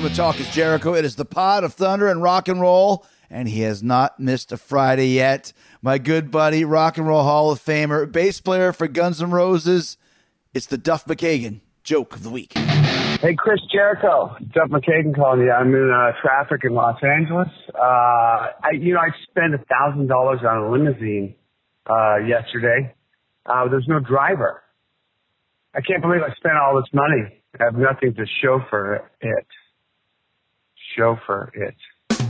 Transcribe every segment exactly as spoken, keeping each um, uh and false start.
Welcome to Talk is Jericho. It is the pod of thunder and rock and roll, and he has not missed a Friday yet. My good buddy, Rock and Roll Hall of Famer, bass player for Guns N' Roses, it's the Duff McKagan Joke of the Week. Hey, Chris Jericho. Duff McKagan calling you. I'm in uh, traffic in Los Angeles. Uh, I, you know, I spent a thousand dollars on a limousine uh, yesterday. Uh, there's no driver. I can't believe I spent all this money. I have nothing to chauffeur it. Chauffeur it.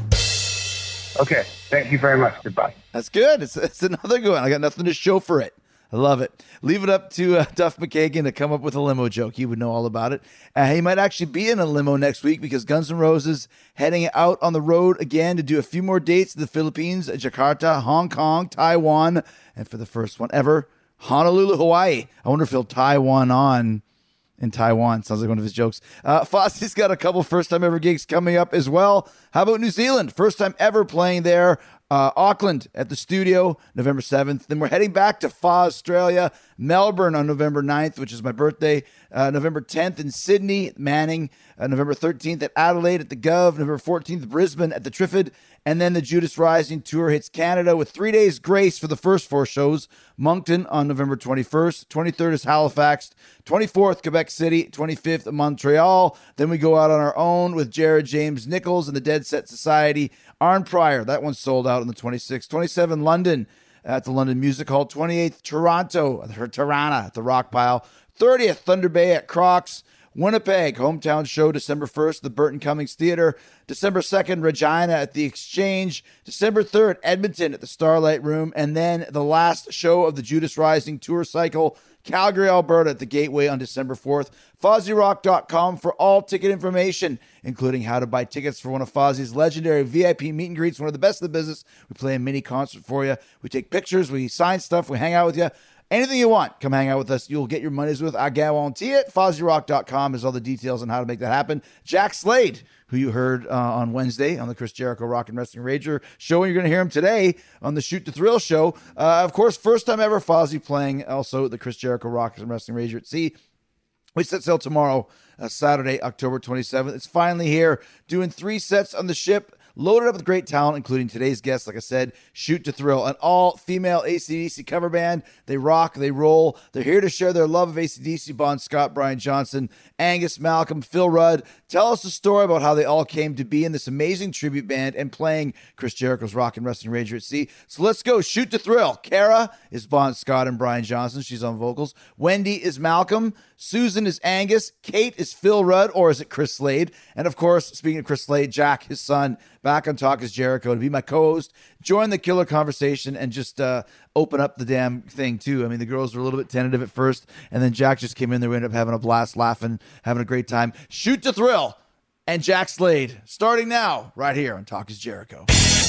Okay. Thank you very much. Goodbye. That's good. It's, it's another good one. I got nothing to show for it. I love it. Leave it up to uh, Duff McKagan to come up with a limo joke. He would know all about it. Uh, he might actually be in a limo next week because Guns N' Roses heading out on the road again to do a few more dates in the Philippines, Jakarta, Hong Kong, Taiwan, and for the first one ever, Honolulu, Hawaii. I wonder if he'll Taiwan on in Taiwan. Sounds like one of his jokes. Uh, Fozzie's got a couple first-time ever gigs coming up as well. How about New Zealand? First time ever playing there. Uh, Auckland at the Studio, November seventh. Then we're heading back to Fa, Australia. Melbourne on November ninth, which is my birthday. Uh, November tenth in Sydney, Manning. Uh, November thirteenth at Adelaide at the Gov. November fourteenth, Brisbane at the Triffid. And then the Judas Rising Tour hits Canada with three days grace for the first four shows. Moncton on November twenty-first. twenty-third is Halifax. twenty-fourth, Quebec City. twenty-fifth, Montreal. Then we go out on our own with Jared James Nichols and the Dead Set Society. Arn Pryor, that one's sold out on the twenty-sixth. twenty-seventh, London at the London Music Hall. twenty-eighth, Toronto, or Tirana at the Rock Pile. thirtieth, Thunder Bay at Crocs. Winnipeg, hometown show December first, the Burton Cummings Theater. December second, Regina at the Exchange. December third, Edmonton at the Starlight Room. And then the last show of the Judas Rising tour cycle, Calgary, Alberta at the Gateway on December fourth. Fozzy Rock dot com for all ticket information, including how to buy tickets for one of Fozzie's legendary V I P meet and greets, one of the best in the business. We play a mini concert for you. We take pictures, we sign stuff, we hang out with you. Anything you want, come hang out with us. You'll get your money's worth. I guarantee it. Fozzy Rock dot com is all the details on how to make that happen. Jack Slade, who you heard uh, on Wednesday on the Chris Jericho Rock and Wrestling Rager show, and you're going to hear him today on the Shoot to Thrill show. Uh, of course, first time ever Fozzy playing also the Chris Jericho Rock and Wrestling Rager at Sea. We set sail tomorrow, uh, Saturday, October twenty-seventh. It's finally here, doing three sets on the ship. Loaded up with great talent, including today's guest, like I said, Shoot to Thrill, an all-female A C D C cover band. They rock, they roll. They're here to share their love of A C D C. Bon Scott, Brian Johnson, Angus Malcolm, Phil Rudd. Tell us a story about how they all came to be in this amazing tribute band and playing Chris Jericho's Rock and Wrestling Rager at Sea. So let's go. Shoot to Thrill. Kara is Bon Scott and Brian Johnson. She's on vocals. Wendy is Malcolm. Susan is Angus. Kate is Phil Rudd, or is it Chris Slade? And of course, speaking of Chris Slade, Jack, his son, back on Talk is Jericho to be my co-host, join the killer conversation, and just uh, open up the damn thing too. I mean, the girls were a little bit tentative at first, and then Jack just came in there. We ended up having a blast, laughing, having a great time. Shoot to Thrill and Jack Slade, starting now, right here on Talk is Jericho.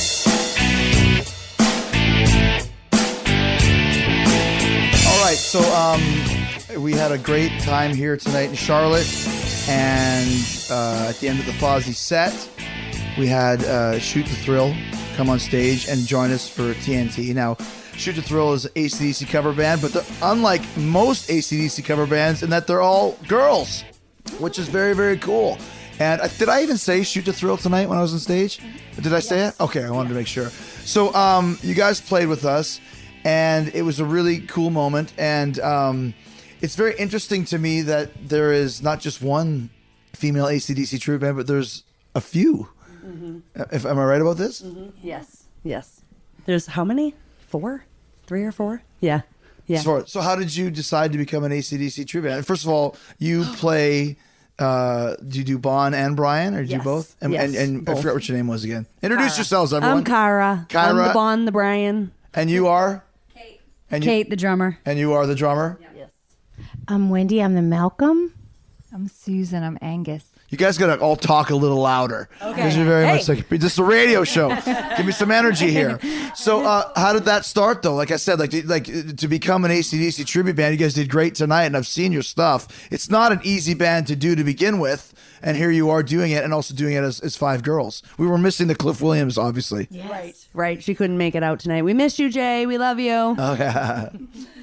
All right, so um, we had a great time here tonight in Charlotte, and uh, at the end of the Fozzy set, we had uh, Shoot to Thrill come on stage and join us for T N T. Now, Shoot to Thrill is an A C D C cover band, but they're unlike most A C D C cover bands in that they're all girls, which is very, very cool. And uh, did I even say Shoot to Thrill tonight when I was on stage? Did I say yes. it? Okay, I wanted to make sure. So um, you guys played with us, and it was a really cool moment. And um, it's very interesting to me that there is not just one female A C D C tribute band, but there's a few. Mm-hmm. If, am I right about this? Mm-hmm. Yes. Yes. There's how many? Four? Three or four? Yeah. Yeah. So, so how did you decide to become an A C D C tribute band? First of all, you play, uh, do you do Bon and Brian, or do yes. you both? And, yes, and, and both. I forgot what your name was again. Introduce Kyra. yourselves, everyone. I'm Kyra. Kyra. I'm the Bon, the Brian. And you are? Kate. And you, Kate, the drummer. And you are the drummer? Yeah. Yes. I'm Wendy. I'm the Malcolm. I'm Susan. I'm Angus. You guys got to all talk a little louder. Okay. Because you're very Hey. much like, this is a radio show. Give me some energy here. So uh, how did that start, though? Like I said, like to, like to become an A C D C tribute band, you guys did great tonight, and I've seen your stuff. It's not an easy band to do to begin with, and here you are doing it, and also doing it as, as five girls. We were missing the Cliff Williams, obviously. Yes. Right. Right. She couldn't make it out tonight. We miss you, Jay. We love you. Okay.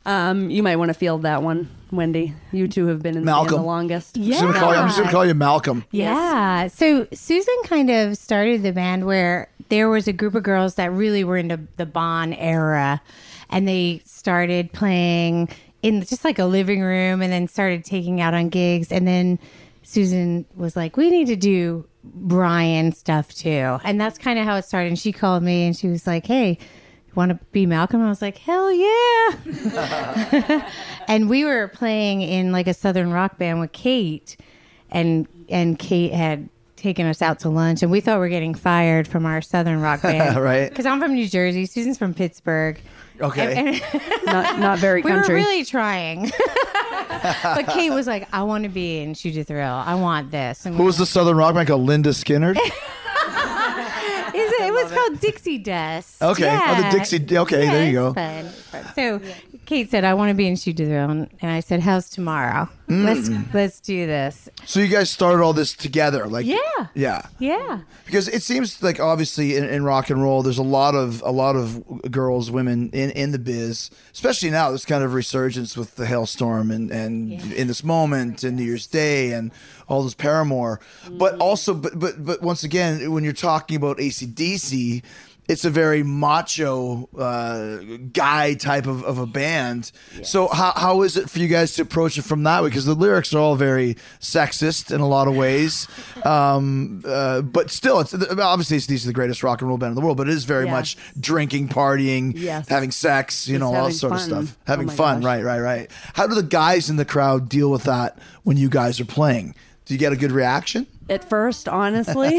Um, you might want to field that one, Wendy. You two have been in the band Malcolm. the longest. Yeah. I'm just gonna call you- I'm just going to call you Malcolm. Yeah. So Susan kind of started the band where there was a group of girls that really were into the Bon era, and they started playing in just like a living room, and then started taking out on gigs. And then Susan was like, "We need to do Brian stuff too," and that's kind of how it started. And she called me, and she was like, "Hey, want to be Malcolm?" I was like, hell yeah. And we were playing in like a Southern rock band with Kate, and and Kate had taken us out to lunch, and we thought we were getting fired from our Southern rock band. Right. Because I'm from New Jersey, Susan's from Pittsburgh. Okay. And, and Not not very we country. were really trying. But Kate was like, I want to be in Shoot to Thrill. I want this. And Who was the Southern rock band called? Linda Skinner? Is it, it was called Dixie Dust. Okay. Oh, the Dixie- okay, there you go. Fun. Fun. So Kate said, I want to be in Shoot to Thrill. And I said, how's tomorrow? Let's let's do this. So you guys started all this together, like Yeah. yeah, Yeah. because it seems like obviously in, in rock and roll, there's a lot of a lot of girls, women in, in the biz, especially now. This kind of resurgence with the Hailstorm and and in this moment and New Year's Day and all this Paramore, but also but but but once again, when you're talking about A C D C. It's a very macho uh, guy type of, of a band. So how how is it for you guys to approach it from that way? Because the lyrics are all very sexist in a lot of ways. Um, uh, but still, it's obviously it's, these are the greatest rock and roll band in the world. But it is very Yeah. much drinking, partying, Yes. having sex, you Just know, all that having sort of fun. stuff. Having Oh my fun, gosh. right, right, right. How do the guys in the crowd deal with that when you guys are playing? Do you get a good reaction? At first, honestly.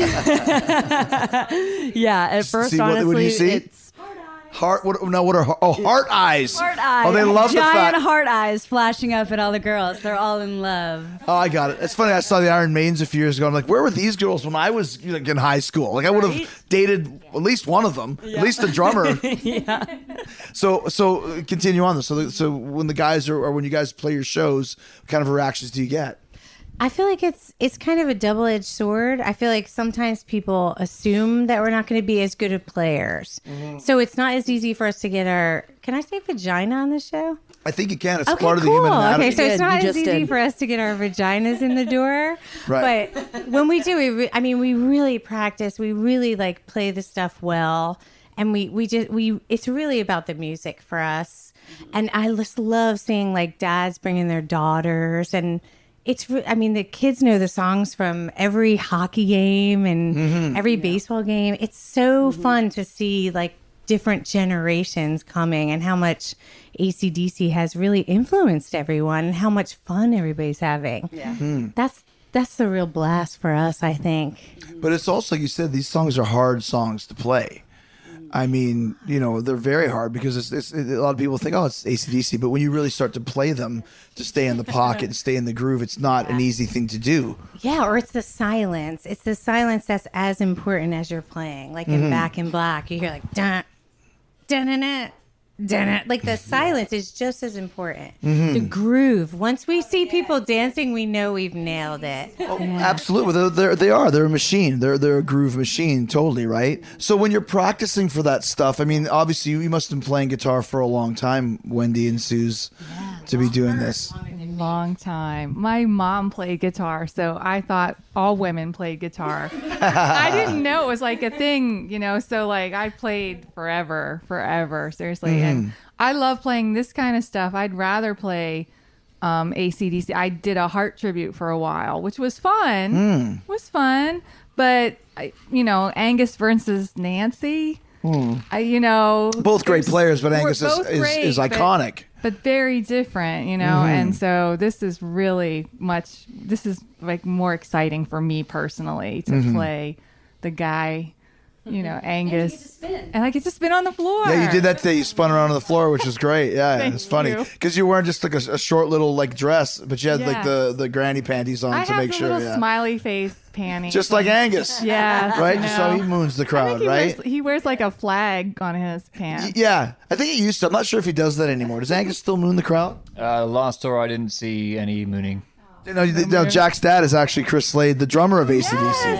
Yeah, at first, see what- what do honestly, you see? it's Heart? What? No, what are oh heart eyes? Heart eyes. Oh, they love the Giant fact. heart eyes flashing up at all the girls. They're all in love. Oh, I got it. It's funny. I saw the Iron Maidens a few years ago. I'm like, where were these girls when I was like, in high school? Like, I would have Right? dated at least one of them, at least the drummer. yeah. So, so uh, continue on this. So, the- so when the guys are, or when you guys play your shows, what kind of reactions do you get? I feel like it's it's kind of a double-edged sword. I feel like sometimes people assume that we're not going to be as good of players. So it's not as easy for us to get our, can I say vagina on the show? I think you can. It's Okay, part of the cool. human anatomy. Okay, so it's did. not You as just easy did. for us to get our vaginas in the door. Right. But when we do, we re- I mean, we really practice. We really like play the stuff well, and we we just we. It's really about the music for us, and I just love seeing like dads bringing their daughters, and it's. re- I mean, the kids know the songs from every hockey game and Mm-hmm. every baseball game. It's so fun to see like different generations coming and how much A C D C has really influenced everyone and how much fun everybody's having. Yeah. Hmm. That's that's the real blast for us, I think. But it's also, like you said, these songs are hard songs to play. I mean, you know, they're very hard because it's, it's, a lot of people think, oh, it's A C D C. But when you really start to play them to stay in the pocket and stay in the groove, it's not an easy thing to do. Yeah, or it's the silence. It's the silence that's as important as you're playing. Like in Back in Black, you hear like dun dun dun dun. dun. Like the silence is just as important. The groove. Once we see people dancing, we know we've nailed it. Oh, absolutely. They're, they're, they are. They're a machine. They're they're a groove machine, totally, right? So when you're practicing for that stuff, I mean, obviously you, you must have been playing guitar for a long time, Wendy and Suze, to be doing this. Long time. My mom played guitar, so I thought all women played guitar. I didn't know it was like a thing, you know. So like I played forever, forever, seriously. And I love playing this kind of stuff. I'd rather play um, A C D C. I did a Heart tribute for a while, which was fun. Was fun, but I, you know, Angus versus Nancy. I, you know, Both great there's- players, but we're Angus is, both is, great, is but- iconic. but very different, you know. Mm-hmm. And so this is really much. This is like more exciting for me personally to Mm-hmm. play the guy, you know, Angus, and I get to spin on the floor. Yeah, you did that today. You spun around on the floor, which was great. Yeah, Thank it's funny you. because you weren't just like a, a short little like dress, but you had like Yeah. the the granny panties on I to have make the sure. little Yeah, smiley face panties, just like Angus. yeah, Right, you just how know. he moons the I think crowd, he right? Wears, he wears like a flag on his pants. Yeah, I think he used to. I'm not sure if he does that anymore. Does Angus still moon the crowd? Uh, last tour, I didn't see any mooning. No, no, Jack's dad is actually Chris Slade, the drummer of A C D C. Yes, that's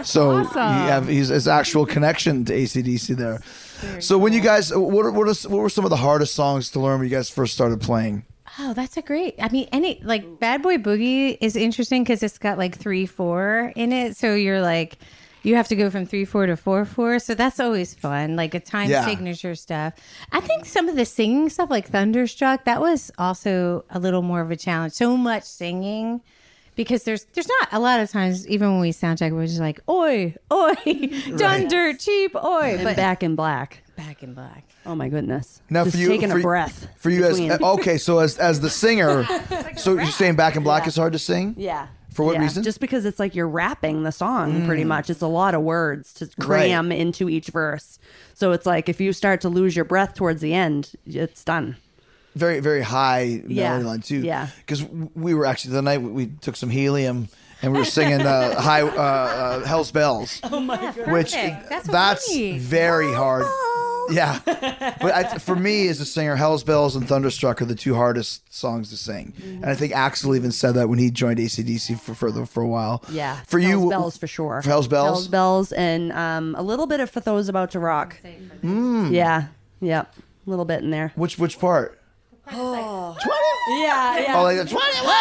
So awesome. you have he's his actual connection to A C D C there. So when you guys, what are, what, are, what were some of the hardest songs to learn when you guys first started playing? Oh, that's a great. I mean, any like Bad Boy Boogie is interesting because it's got like three four in it. So you're like, you have to go from three four to four four. So that's always fun, like a time Yeah. signature stuff. I think some of the singing stuff, like Thunderstruck, that was also a little more of a challenge. So much singing. Because there's there's not a lot of times, even when we sound check, we're just like, oi, oi, done dirt cheap, oi. And But Back in Black. Back in black. Oh my goodness. Now Just for you, taking for, a breath. for you as between. okay, so as as the singer, so you're saying Back in Black Yeah. is hard to sing? Yeah. For what Yeah. reason? Just because it's like you're rapping the song pretty much. It's a lot of words to cram into each verse. So it's like if you start to lose your breath towards the end, it's done. Very very high Yeah. melody line too. Yeah. Because we were actually the night we, we took some helium and we were singing uh, high uh, uh, Hell's Bells. Oh my god. Which That's, that's, what we need. very hard. Yeah, but I, for me as a singer, Hell's Bells and Thunderstruck are the two hardest songs to sing, and I think Axl even said that when he joined A C D C for for, the, for a while. Yeah. for you, Hell's Bells for sure. For Hell's Bells? Hell's Bells and um, a little bit of For Those About to Rock. Mm. Yeah. Yep. A little bit in there. Which which part? Yeah. Yeah. Oh, like the twenty-one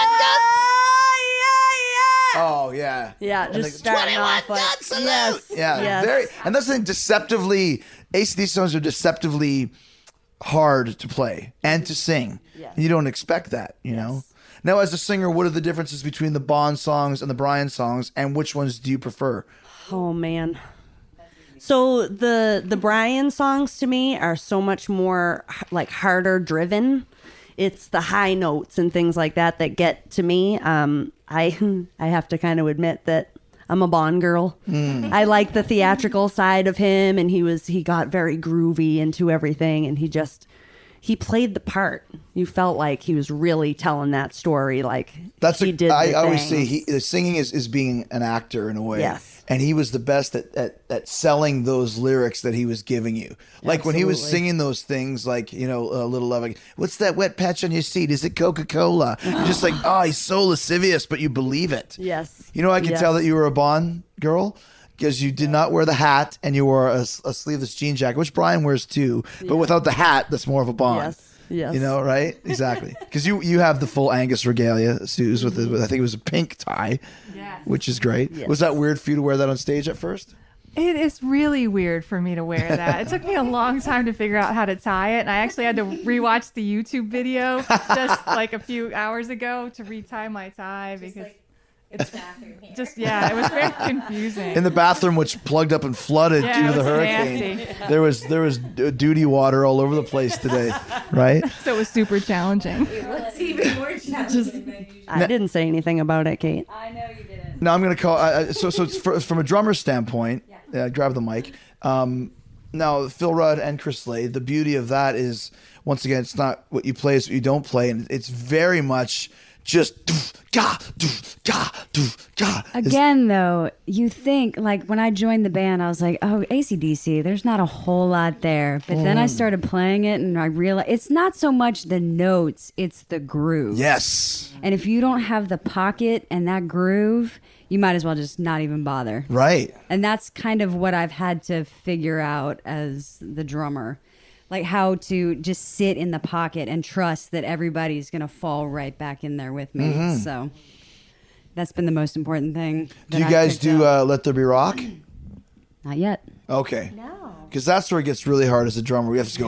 Oh yeah, Yeah, And just like, starting off like Guns Salute! yes, yeah, yes. very. And that's the thing, deceptively, A C D C songs are deceptively hard to play and to sing. Yes. You don't expect that, you know. Now, as a singer, what are the differences between the Bond songs and the Brian songs, and which ones do you prefer? Oh man. So the the Brian songs to me are so much more h- like harder driven. It's the high notes and things like that that get to me. Um, I I have to kind of admit that I'm a Bond girl. I like the theatrical side of him, and he was he got very groovy into everything, and he just he played the part. You felt like he was really telling that story. Like That's he a, did. I the always thing. say he the singing is, is being an actor in a way. Yes. And he was the best at, at, at selling those lyrics that he was giving you. Like when he was Absolutely. singing those things like, you know, a little love, like, what's that wet patch on your seat? Is it Coca-Cola? You're just like, oh, he's so lascivious, but you believe it. Yes. You know, I can Yes. tell that you were a Bond girl because you did not wear the hat and you wore a, a sleeveless jean jacket, which Brian wears too. But without the hat, that's more of a Bond. Yes. Yes. You know, right? Exactly. Because you you have the full Angus regalia, Suze, with, the, with I think it was a pink tie, Yes. which is great. Yes. Was that weird for you to wear that on stage at first? It is really weird for me to wear that. It took me a long time to figure out how to tie it, and I actually had to rewatch the YouTube video just like a few hours ago to retie my tie because it's just yeah, it was very confusing. In the bathroom, which plugged up and flooded Yeah, due it to the was hurricane. nasty. There was there was d- duty water all over the place today, right? So it was super challenging. I didn't say anything about it, Kate. Now I'm going to call. Uh, so, so it's for, from a drummer standpoint, yeah, grab the mic. Um, now, Phil Rudd and Chris Slade. The beauty of that is, once again, it's not what you play; it's what you don't play, and it's very much just doof, ga, doof, ga, doof, ga. It's- Again, though, you think, like, when I joined the band, I was like, oh, A C D C, there's not a whole lot there. But then I started playing it, and I realized it's not so much the notes, it's the groove. Yes, And if you don't have the pocket and that groove, you might as well just not even bother. right. And that's kind of what I've had to figure out as the drummer. Like how to just sit in the pocket and trust that everybody's going to fall right back in there with me. So that's been the most important thing. Do that you I've guys picked do up. uh, Let There Be Rock? Not yet. Okay. No. Because that's where it gets really hard as a drummer. We have to go.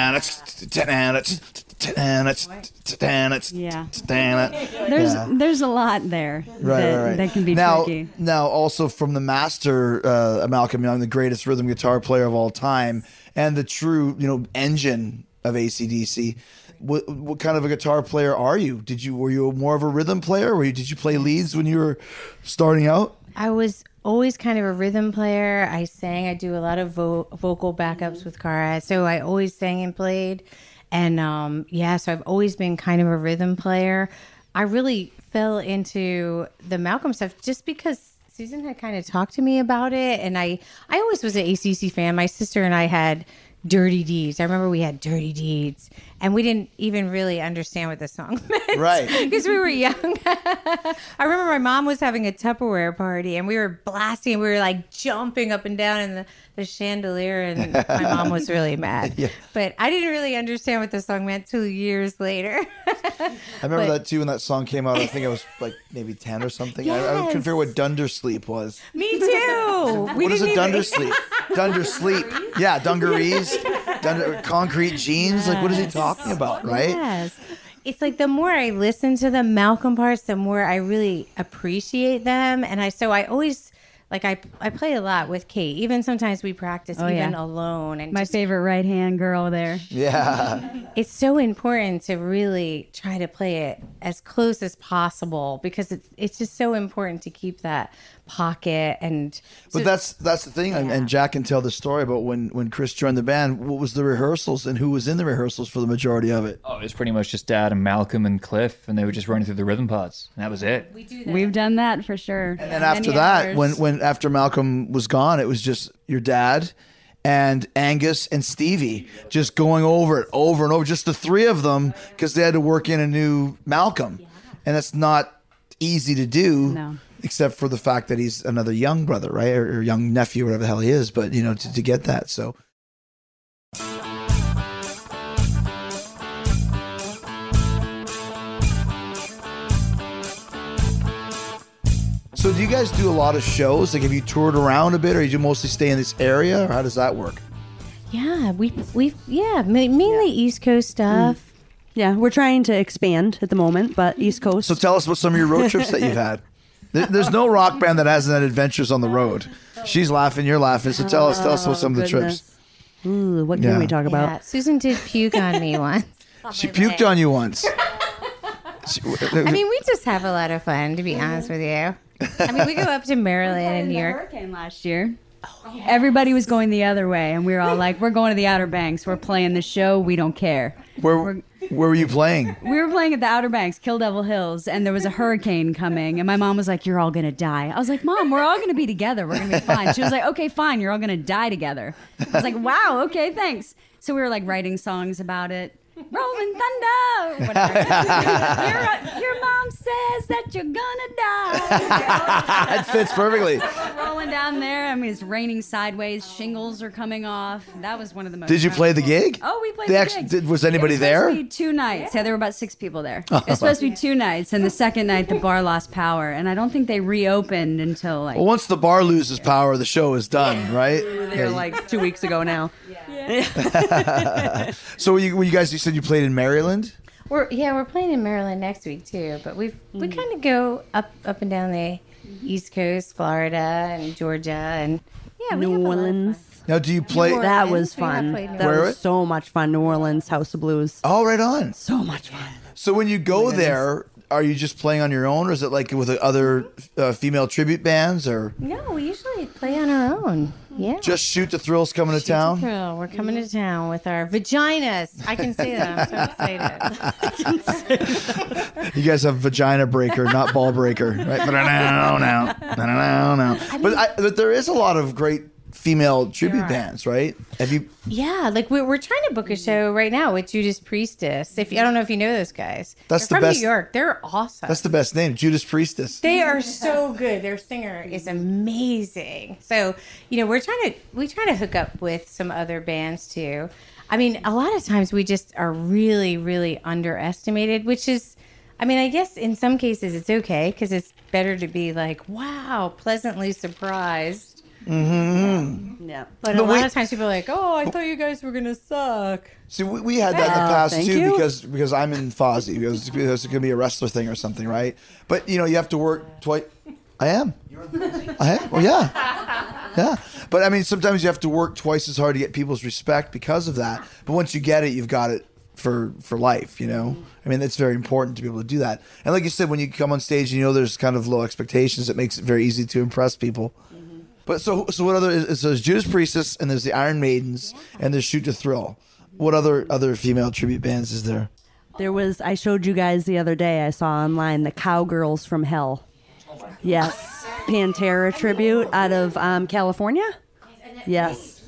Yeah. Yeah. There's Yeah. there's a lot there Right, that, right, right. that can be now, tricky. Now, also from the master, uh, Malcolm Young, the greatest rhythm guitar player of all time, and the true, you know, engine of A C D C. What, what kind of a guitar player are you? Did you were you more of a rhythm player, or did you play leads when you were starting out? I was always kind of a rhythm player. I sang. I do a lot of vo- vocal backups with Cara, so I always sang and played. And um, yeah, so I've always been kind of a rhythm player. I really fell into the Malcolm stuff just because Susan had kind of talked to me about it, and I I always was an A C D C fan. My sister and I had Dirty Deeds. I remember we had Dirty Deeds, and we didn't even really understand what the song meant. Right. Because we were young. I remember my mom was having a Tupperware party, and we were blasting. We were like jumping up and down in the, the chandelier, and my mom was really mad. Yeah. But I didn't really understand what the song meant till years later. I remember But- that too when that song came out. I think I was like maybe ten or something. I, I couldn't Yes. figure what Dundersleep was. Me too. We What is a didn't even- Dundersleep? Dundersleep. Yeah, dungarees, dunder, concrete jeans. Like, what is he talking about, right? Yes. It's like the more I listen to the Malcolm parts, the more I really appreciate them. And I, so I always, like, I, I play a lot with Kate. Even sometimes we practice Oh, even yeah. alone. And My just- favorite right hand girl there. Yeah. it's so important to really try to play it as close as possible because it's, it's just so important to keep that pocket. And But that's that's the thing, and, and Jack can tell the story about when when Chris joined the band. What was the rehearsals, and who was in the rehearsals for the majority of it? Oh, it was pretty much just Dad and Malcolm and Cliff, and they were just running through the rhythm parts, and that was it. We've done that for sure. And then after that, when when after Malcolm was gone, it was just your dad and Angus and Stevie just going over it over and over, just the three of them, because they had to work in a new Malcolm, and that's not easy to do. No. Except for the fact that he's another young brother, right, or, or young nephew, whatever the hell he is. But you know, to, to get that, so. So, do you guys do a lot of shows? Like, have you toured around a bit, or you mostly stay in this area, or how does that work? yeah, we, we, yeah, ma- mainly East Coast stuff. Yeah, we're trying to expand at the moment, but East Coast. So, tell us about some of your road trips that you've had. There, there's no rock band that hasn't had adventures on the road. She's laughing, you're laughing. So, tell us, tell us about some of the trips. Ooh, what can Yeah. we talk about? Yeah, Susan did puke on me once. She puked on you once. She- I mean, we just have a lot of fun, to be honest with you. I mean, we go up to Maryland and New York. Hurricane last year. Everybody was going the other way, and we were all like, "We're going to the Outer Banks. We're playing the show. We don't care." where, where were you playing? We were playing at the Outer Banks, Kill Devil Hills, and there was a hurricane coming, and my mom was like, "You're all gonna die." I was like, "Mom, we're all gonna be together. We're gonna be fine." She was like, "Okay, fine. You're all gonna die together." I was like, "Wow, okay, thanks." So we were like writing songs about it. Rolling thunder, whatever. your, your mom says that you're gonna die. That fits perfectly. Rolling down there. I mean, it's raining sideways. Shingles are coming off. That was one of the most. Did you play the gig? Oh, we played They the actually- gig. did- was anybody it was there? Supposed to be two nights. Yeah, there were about six people there. It was supposed to be two nights, and the second night the bar lost power, and I don't think they reopened until like. Well, once the bar loses power, the show is done, right? They were like two weeks ago now. So, you, when you guys, you said you played in Maryland? We're yeah, we're playing in Maryland next week too. But we we kind of go up up and down the East Coast, Florida and Georgia, and yeah, we New have a lot of Orleans. fun. Now, do you play? New That Orleans. was We have fun. played New That Where was it? so much fun. New Orleans, House of Blues. Oh, right on. So much fun. So, when you go there, are you just playing on your own, or is it like with other uh, female tribute bands, or No, we usually play on our own. Yeah. just Shoot the Thrills coming to town? Thrill. We're coming to town with our vaginas. I can say that. I'm so excited. You guys have Vagina Breaker, not Ball Breaker, right? No, no, no, no. But I, but there is a lot of great female tribute bands, right? Have you? Yeah, like we're, we're trying to book a show right now with Judas Priestess. If I don't know if you know those guys. That's They're the from best- New York. They're awesome. That's the best name, Judas Priestess. They are so good. Their singer is amazing. So, you know, we're trying to we try to hook up with some other bands too. I mean, a lot of times we just are really, really underestimated, which is, I mean, I guess in some cases it's okay because it's better to be like, wow, pleasantly surprised. Yeah. But, But a lot we- of times people are like, oh, I thought you guys were gonna suck. See, we, we had that in the Oh, past thank too, you. because because I'm in Fozzy, because, because it could be a wrestler thing or something, right? But you know, you have to work twice. I am. I am. Well, yeah, yeah. But I mean, sometimes you have to work twice as hard to get people's respect because of that. But once you get it, you've got it for for life. You know, I mean, it's very important to be able to do that. And like you said, when you come on stage, and you know there's kind of low expectations. It makes it very easy to impress people. But so so what other? So there's Judas Priestess, and there's the Iron Maidens, and there's Shoot to Thrill. What other other female tribute bands is there? There was, I showed you guys the other day, I saw online, the Cowgirls from Hell. Yes. Pantera tribute out of um, California. Yes.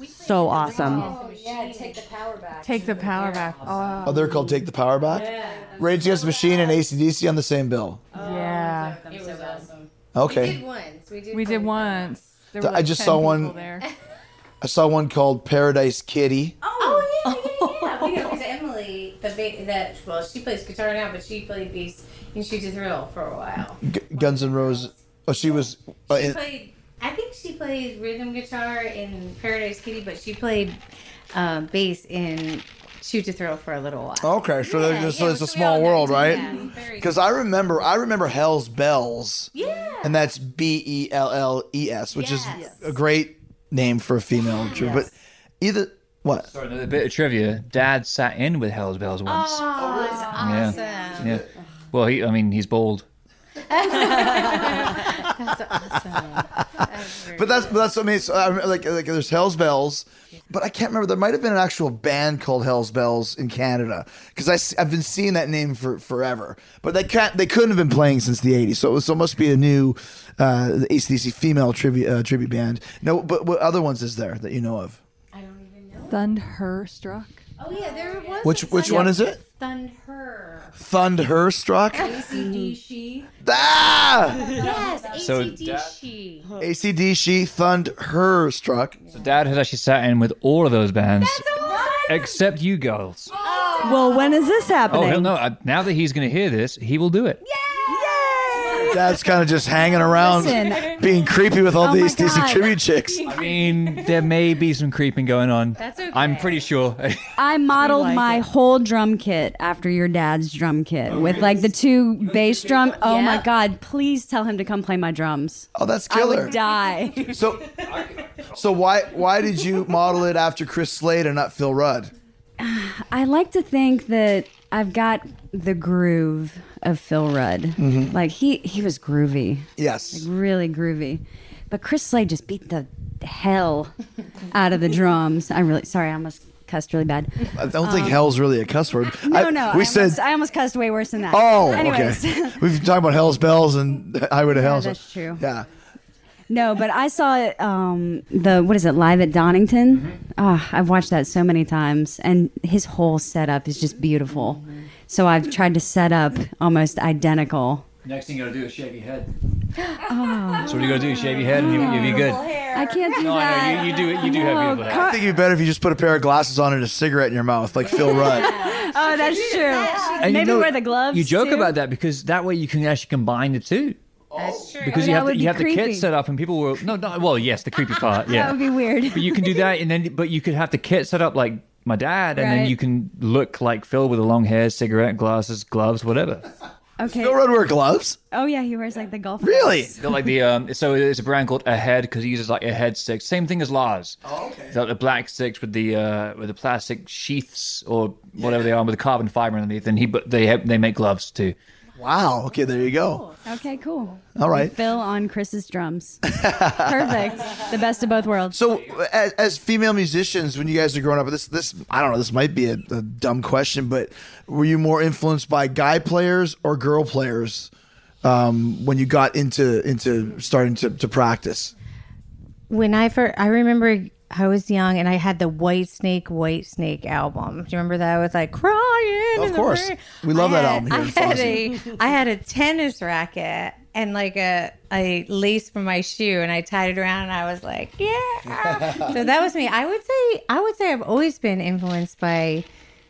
so awesome. Yeah, take the power back. Take the power back. Oh, Oh, they're called Take the Power Back? Rage Against the Machine and A C D C on the same bill. yeah. It was awesome. Okay. We did once. We did. We did once. There were I like just ten saw people one- there. I saw one called Paradise Kitty. Oh yeah, yeah, yeah. We know because Emily, the ba- that well, she plays guitar now, but she played bass in Shoot to Thrill for a while. G- Guns N' Roses. Oh, she was. Uh, She in, played. I think she played rhythm guitar in Paradise Kitty, but she played uh, bass in Shoot to Thrill for a little while. okay, so, Yeah, there's- so yeah, it's a so we all small know world, too, right? yeah, very Because I remember, I remember Hell's Bells. Yeah. And that's B E L L E S, which Yes. is a great name for a female. Yes. But either what? Sorry, another bit of trivia. Dad sat in with Hell's Bells once. Oh, that's awesome. Yeah. Yeah. Well, he. I mean, he's bald. That's awesome. That's very But that's but that's what I mean. So I remember, like like there's Hell's Bells, but I can't remember. There might have been an actual band called Hell's Bells in Canada because I s- I've been seeing that name for forever. But they can't. They couldn't have been playing since the eighties. So it, was, so it must be a new uh, A C D C female tribute uh, tribute band. No, but what other ones is there that you know of? I don't even know. Thunderstruck. Oh yeah, there was. Which a which Thund- one is it? Thunder. Thunderstruck. A C D she. Ah! Yes, So A C D Dad- she. A C D C Thunderstruck. So Dad has actually sat in with all of those bands, except you girls. Well, when is this Oh, happening? hell no. I, now that he's going to hear this, he will do it. Dad's kind of just hanging around, Listen. being creepy with all Oh my these D C God. tribute chicks. I mean, there may be some creeping going on. That's okay. I'm pretty sure. I modeled like my it. whole drum kit after your dad's drum kit with like the two bass drum. Oh my Yeah. God! Please tell him to come play my drums. Oh, that's I killer. would die. So, so why why did you model it after Chris Slade and not Phil Rudd? I like to think that I've got the groove of Phil Rudd. Mm-hmm. Like he he was groovy, Yes. really groovy. But Chris Slade just beat the hell out of the drums. I really sorry, I almost cussed really bad. I don't think hell's really a cuss word. No, I, no, We I, said. almost, I almost cussed way worse than that. Oh, Anyways. okay. We've been talking about Hell's Bells and Highway to Hell. so- that's true. Yeah. No, but I saw it. Um, the what is it? Live at Donington. Mm-hmm. Ah, I've watched that so many times, and his whole setup is just beautiful. Mm-hmm. So I've tried to set up almost identical. Next thing you got to do is shave your head. Oh. So what you got to do? Shave your head and you, you'll be good. I can't do No, that. I know. You, you do it. You do have beautiful hair. I think it'd be better if you just put a pair of glasses on and a cigarette in your mouth, like Phil Rudd. Oh, that's true. And Maybe you know, wear the gloves. You joke too. about that because that way you can actually combine the two. That's true. Because Oh, you that have would the, be you have the creepy. kit set up and people will no no well yes the creepy part yeah That would be weird. but you can do that and then but you could have the kit set up like my dad and then Right. you can look like Phil with the long hair, cigarette, glasses, gloves, whatever. Okay. Phil Rudd wear gloves? Oh yeah, he wears like the golf. Really? gloves. They're like the um so it's a brand called Ahead because he uses like a head sticks. Same thing as Lars. Oh, okay. So the black sticks with the uh with the plastic sheaths or whatever they are with the carbon fiber underneath and he but they have, they make gloves too. Wow. Okay, there you go. Okay, cool. All right. Phil on Chris's drums. Perfect. The best of both worlds. So, as, as female musicians, when you guys are growing up, this this I don't know, this might be a, a dumb question, but were you more influenced by guy players or girl players um, when you got into into starting to, to practice? When I first, I remember I was young and I had the White Snake, White Snake album. Do you remember that? I was like crying. Of in the course. rain. We love I that had- album here I in had Fosse. a, I had a tennis racket and like a, a lace for my shoe and I tied it around and I was like, yeah. So that was me. I would say, I would say I've always been influenced by,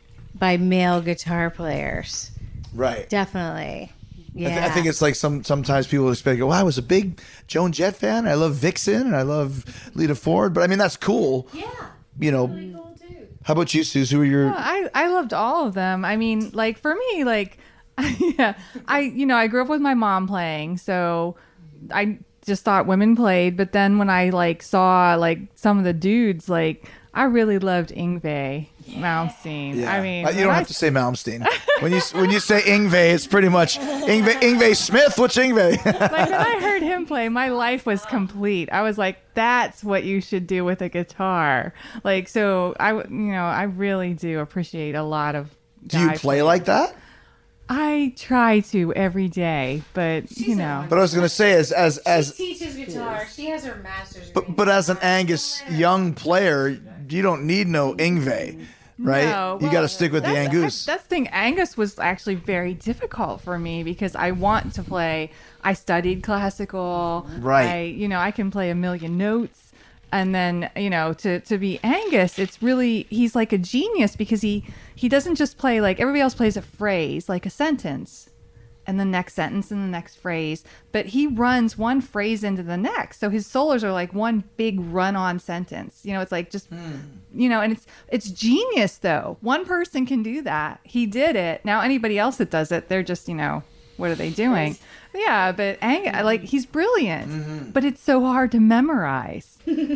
by male guitar players. Right. Definitely. Yeah. I, th- I think it's like some sometimes people expect, well, I was a big Joan Jett fan. I love Vixen and I love Lita Ford. But I mean, that's cool. yeah. You know, how about you, Suze? Who are your. I, I loved all of them. I mean, like for me, like, yeah, I, you know, I grew up with my mom playing. So I just thought women played. But then when I like saw like some of the dudes, like I really loved Yngwie Malmsteen. Yeah. I mean, Uh, you when don't I have to say Malmsteen. When you when you say Yngwie, it's pretty much Yngwie, Yngwie Smith. What's Yngwie? like when I heard him play, my life was complete. I was like, that's what you should do with a guitar. Like, so I, w- you know, I really do appreciate a lot of. Do you guy play players. like that? I try to every day, but you know. But I was going to say, as as as She teaches guitar. She has her master's degree. but but as an Angus Young player, you don't need no Yngwie, right? No, you well, got to stick with the that's- Angus. That's the thing. Angus was actually very difficult for me because I want to play. I studied classical. Right. I, you know, I can play a million notes. And then, you know, to, to be Angus, it's really, he's like a genius because he, he doesn't just play like everybody else plays a phrase, like a sentence, and the next sentence and the next phrase. But he runs one phrase into the next. So his solos are like one big run-on sentence. You know, it's like just, you know, and it's it's genius, though. One person can do that. He did it. Now, anybody else that does it, they're just, you know, what are they doing? Yeah, but Ang- like he's brilliant, but it's so hard to memorize.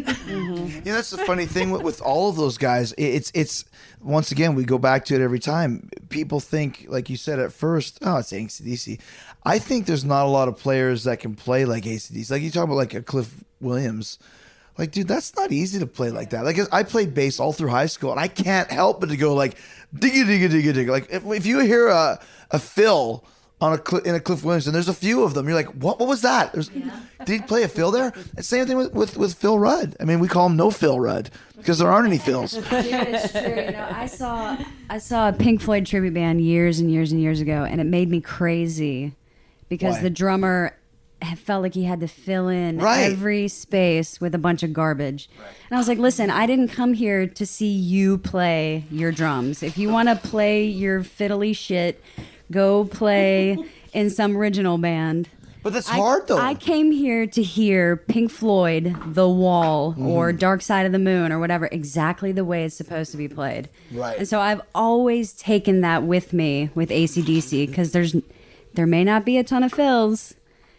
Yeah, that's the funny thing with, with all of those guys. It- It's it's once again we go back to it every time. People think, like you said at first, oh, it's A C D C. I think there's not a lot of players that can play like A C D C. Like you talk about like a Cliff Williams. Like, dude, that's not easy to play like that. Like I played bass all through high school, and I can't help but to go like digga digga digga digga. Like if, if you hear a a fill on a Cl- in a Cliff Williams, and there's a few of them. You're like, what? What was that? There's, Did he play a fill there? And same thing with, with with Phil Rudd. I mean, we call him No Phil Rudd because there aren't any fills. Dude, it's true. You know, I saw I saw a Pink Floyd tribute band years and years and years ago, and it made me crazy because Why? the drummer had- felt like he had to fill in Right. every space with a bunch of garbage. And I was like, listen, I didn't come here to see you play your drums. If you want to play your fiddly shit, go play in some original band. But that's I- hard though. I came here to hear Pink Floyd, The Wall, Mm-hmm. or Dark Side of the Moon, or whatever, exactly the way it's supposed to be played. Right. And so I've always taken that with me with A C D C because there's, there may not be a ton of fills,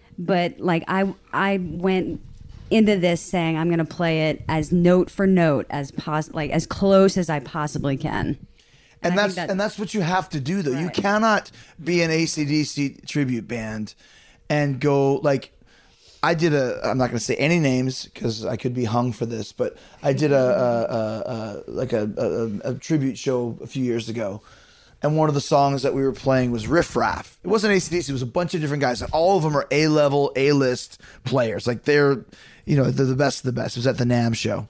but like I, I went into this saying I'm going to play it as note for note as pos- like as close as I possibly can. and I that's think that- and that's what you have to do though. You Right. cannot be an A C D C tribute band and go like I did a. I'm not going to say any names because I could be hung for this, but I did a, a, a, a like a, a, a tribute show a few years ago, and one of the songs that we were playing was Riff Raff. It wasn't A C D C. It was a bunch of different guys, and all of them are A level, A list players. Like they're, you know, they're the best of the best. It was at the NAMM show,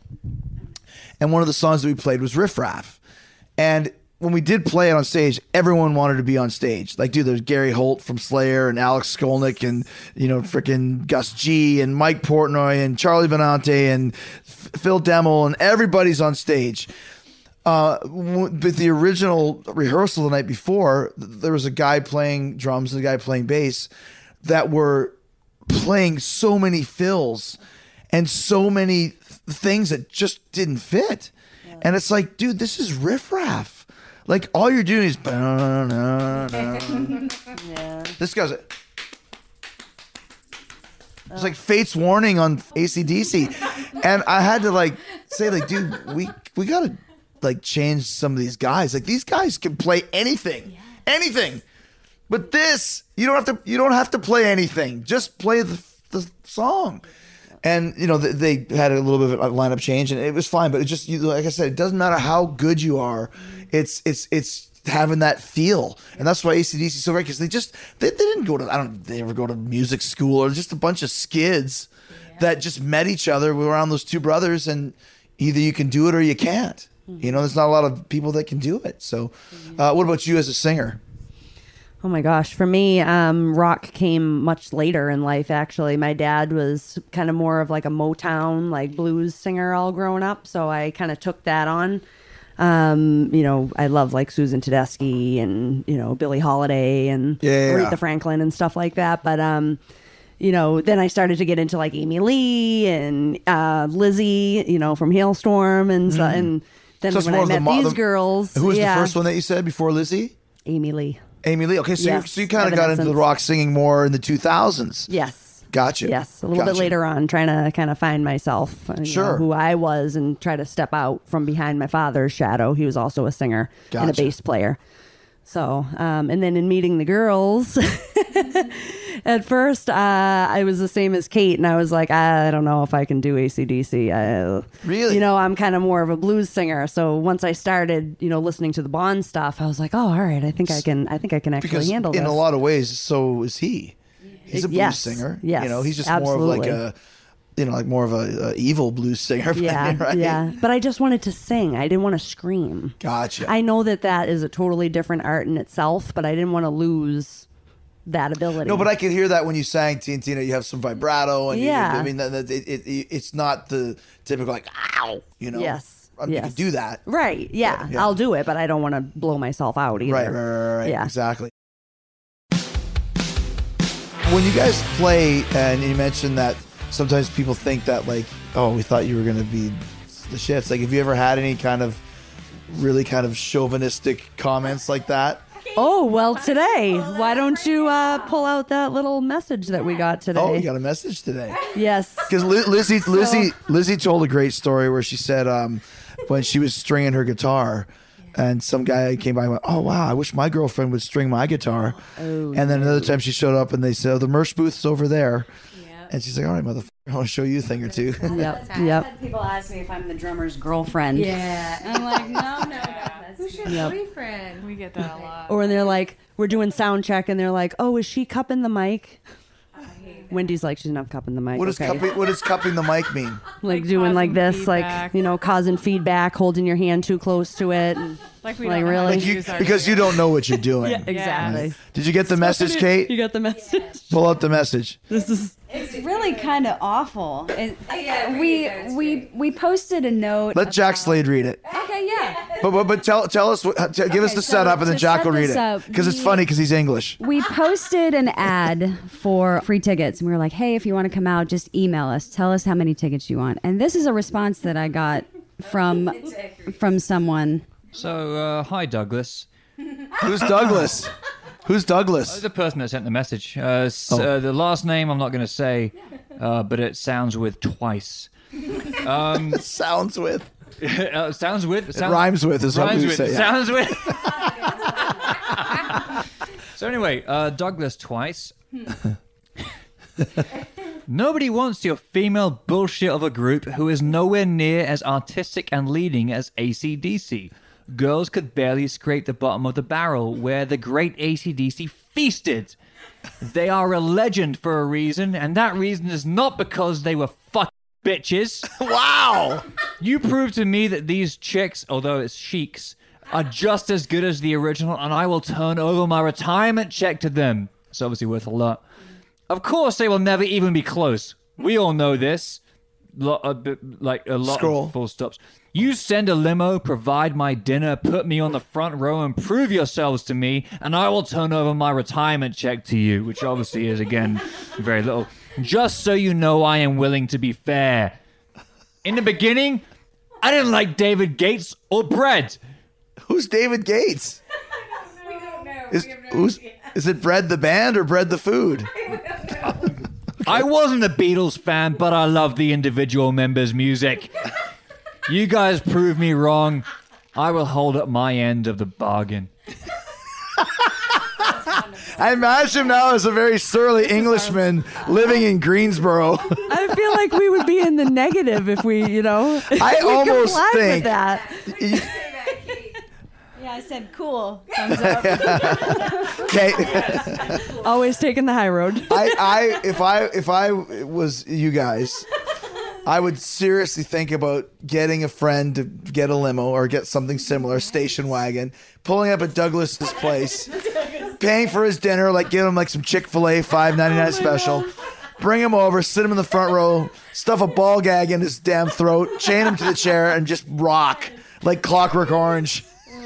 and one of the songs that we played was Riff Raff, and when we did play it on stage, everyone wanted to be on stage. Like, dude, there's Gary Holt from Slayer and Alex Skolnick and, you know, freaking Gus G and Mike Portnoy and Charlie Benante and F- Phil Demmel and everybody's on stage. Uh, w- but the original rehearsal the night before, th- there was a guy playing drums and a guy playing bass that were playing so many fills and so many th- things that just didn't fit. And it's like, dude, this is riff raff. Like all you're doing is yeah. This guy's a, it's like Fate's Warning on A C D C. And I had to like say like, dude, we we gotta like change some of these guys. Like these guys can play anything. Anything. But this, you don't have to you don't have to play anything. Just play the the song. And you know they, they had a little bit of a lineup change, and it was fine. But it just you, like I said, it doesn't matter how good you are. It's it's it's having that feel, and that's why A C D C is so great because they just they, they didn't go to I don't they ever go to music school or just a bunch of skids yeah. that just met each other. We were around those two brothers, and either you can do it or you can't. Mm-hmm. You know, there's not a lot of people that can do it. So, uh, what about you as a singer? Oh my gosh. For me, um, rock came much later in life, actually. My dad was kind of more of like a Motown, like blues singer all growing up. So I kind of took that on. Um, you know, I love like Susan Tedeschi and, you know, Billie Holiday and yeah, yeah. Aretha Franklin and stuff like that. But, um, you know, then I started to get into like Amy Lee and uh, Lizzie, you know, from Hailstorm. And, mm. and then so when I met the mo- these the, girls. Who was yeah. the first one that you said before Lizzie? Amy Lee. Amy Lee. Okay, so, yes, you, so you kind of got into the rock singing more in the two thousands. Yes. Gotcha. Yes, a little gotcha. bit later on, trying to kind of find myself, you sure. know, who I was, and try to step out from behind my father's shadow. He was also a singer gotcha. and a bass player. So, um, and then in meeting the girls, At first, uh, I was the same as Kate, and I was like, I don't know if I can do A C D C. I, Really? You know, I'm kind of more of a blues singer. So once I started, you know, listening to the Bond stuff, I was like, oh, all right, I think I can. I think I can actually Because handle in this. a lot of ways, so is he. He's a blues Yes, singer. yes, You know, he's just absolutely. more of like a, you know, like more of a, a evil blues singer. Yeah, right? yeah. But I just wanted to sing. I didn't want to scream. Gotcha. I know that that is a totally different art in itself, but I didn't want to lose that ability. No, but I could hear that when you sang Tina Tina. You have some vibrato, and Yeah. you, I mean, that, that, it, it, it's not the typical like ow, you know. Yes, I mean, yes. you can do that. Right, yeah, Yeah. I'll do it, but I don't want to blow myself out either. Right, right, right, right, Yeah. exactly. When you guys play, and you mentioned that sometimes people think that like, oh, we thought you were gonna be the shits. Like, have you ever had any kind of really kind of chauvinistic comments like that? Oh, well, today, why don't you uh, pull out that little message that we got today? Oh, you got a message today. Yes. Because Lizzie, Lizzie, Lizzie told a great story where she said um, when she was stringing her guitar, and some guy came by and went, "Oh wow, I wish my girlfriend would string my guitar." Oh, and then another time she showed up and they said, "Oh, the merch booth's over there," and she's like, "All right, motherfucker, I want to show you a thing or two." Yep, yep. People ask me if I'm the drummer's girlfriend. Yeah. I'm like, no, no, Who's your Yep. boyfriend? We get that a lot. Or when they're like, we're doing sound check, and they're like, oh, is she cupping the mic? Wendy's like, she's not cupping the mic. What does okay. cupping, what does cupping the mic mean? Like, Like doing like causing this, like, feedback. you know, causing feedback, holding your hand too close to it. And, Like we Like, don't know how really? to Like you, use our because you don't know what you're doing. yeah, exactly. Did you get the message, Kate? You got the message? Pull out the message. This is It's really kind of awful. It, we we we posted a note. Let Jack about- Slade read it. Okay, yeah. But but, but tell tell us what, tell, give us Okay, the so setup and then to Jack set will read this it up, because it's we- funny because he's English. We posted an ad for free tickets, and we were like, "Hey, if you want to come out, just email us. Tell us how many tickets you want." And this is a response that I got from from someone. So, uh, hi, Douglas. Who's Douglas? Who's Douglas? The person that sent the message. Uh, s- Oh. uh, the last name I'm not going to say, uh, but it sounds with twice. Um, Sounds with. uh, sounds with. Sounds, rhymes with is what rhymes we with. say, yeah. Sounds with. So anyway, uh, Douglas twice. Nobody wants your female bullshit of a group who is nowhere near as artistic and leading as A C D C. Girls could barely scrape the bottom of the barrel where the great A C D C feasted. They are a legend for a reason, and that reason is not because they were fucking bitches. Wow. You prove to me that these chicks, although it's sheiks, are just as good as the original, and I will turn over my retirement check to them. It's obviously worth a lot. Of course, they will never even be close. We all know this. Lo- a bit, like a lot Scroll. of full stops. You send a limo, provide my dinner, put me on the front row, and prove yourselves to me, and I will turn over my retirement check to you, which obviously is, again, very little. Just so you know I am willing to be fair. In the beginning, I didn't like David Gates or bread. Who's David Gates? Is who's is it Bread the band or Bread the food? I wasn't a Beatles fan, but I love the individual members' music. You guys prove me wrong. I will hold up my end of the bargain. I imagine him now as a very surly Englishman living in Greensboro. I feel like we would be in the negative if we, you know, I we almost complied with think- that. Yeah, I said cool. Thumbs up. Okay. Always taking the high road. I, I if I if I was you guys, I would seriously think about getting a friend to get a limo or get something similar, station wagon, pulling up at Douglas's place, paying for his dinner, like give him like some Chick-fil-A five ninety-nine special. Bring him over, sit him in the front row, stuff a ball gag in his damn throat, chain him to the chair, and just rock like Clockwork Orange.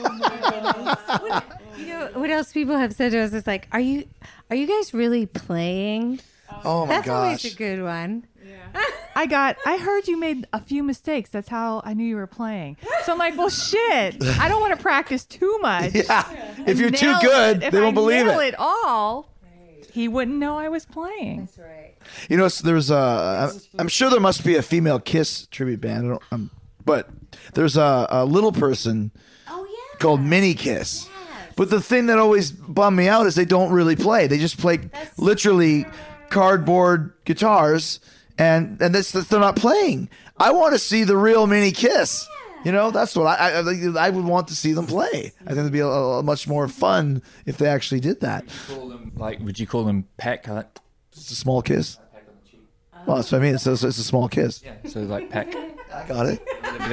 You know what else people have said to us? It's like, are you are you guys really playing? Oh my That's always gosh. a good one. I got. I heard you made a few mistakes. That's how I knew you were playing. So I'm like, well, shit. I don't want to practice too much. Yeah. If you're too Nail good, it. they If won't I believe nail it. it all, he wouldn't know I was playing. You know, so there's a. I'm sure there must be a female Kiss tribute band. I don't, um, but there's a, a little person Oh yeah. called Mini Kiss, But the thing that always bummed me out is they don't really play. They just play literally cardboard guitars, and and that's, that's they're not playing. I want to see the real Mini Kiss. You know, that's what I, I I would want to see them play. I think it'd be a, a much more fun if they actually did that. Call them, like, would you call them peck? Like, It's a small kiss. Well, that's what I mean. It's a, it's a small kiss. yeah, so like peck. I got it.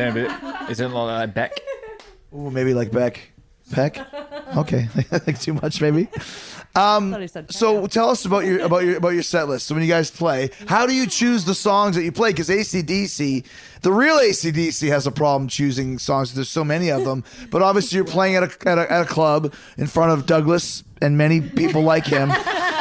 Is it like Beck? Ooh, maybe like Beck. Peck? Okay. I think too much, maybe. Um, Thought he said so tell us about your about your about your set list. So when you guys play, how do you choose the songs that you play? Because A C D C, the real A C D C has a problem choosing songs. There's so many of them. But obviously you're playing at a, at a at a club in front of Douglas and many people like him.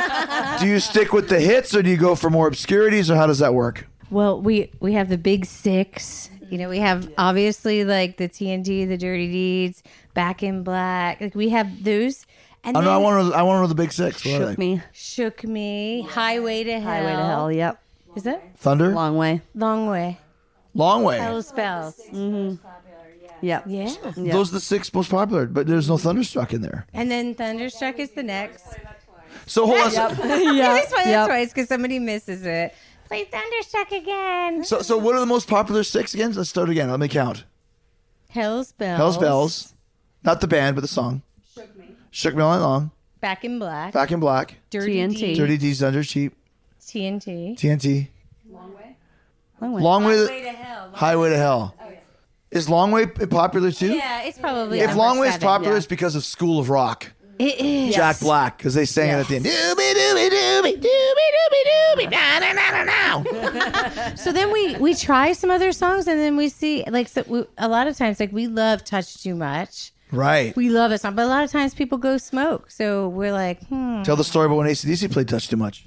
Do you stick with the hits, or do you go for more obscurities, or how does that work? Well, we we have the big six. You know, we have obviously like the T N T, the Dirty Deeds, Back in Black. Like we have those. And Oh then no, I want to. I want to know the big six. What are Shook they? me. Shook Me, Highway to Hell. Highway to Hell. Yep. Is that Thunder. Long way. Long Way? Long way. Hell's Bells. Yep. Yeah. Yeah. Those are the six most popular, but there's no Thunderstruck in there. And then Thunderstruck is the next. So hold on. Yep. That's why. That's Yep. why. It's because somebody misses it. Play Thunderstruck again. So, so what are the most popular six again? Let's start again. Let me count. Hell's Bells. Hell's Bells, not the band, but the song. Shook Me. Shook Me All Night Long. Back in Black. Back in Black. Dirty T N T. Deeds. Dirty Deeds, Under Cheap. T N T. T N T. Long way. Long Way. Highway to Hell. Highway to Hell. Is Long Way popular too? Yeah, it's probably. If number Long Way is seven. popular, yeah. it's because of School of Rock. It is. Jack Black, because they sang it at the end. Dooby dooby dooby dooby dooby dooby na na na na na. So then we we try some other songs, and then we see like so we, a lot of times like we love Touch Too Much. Right. We love a song, but a lot of times people go smoke. So we're like, hmm. Tell the story about when A C D C played Touch Too Much.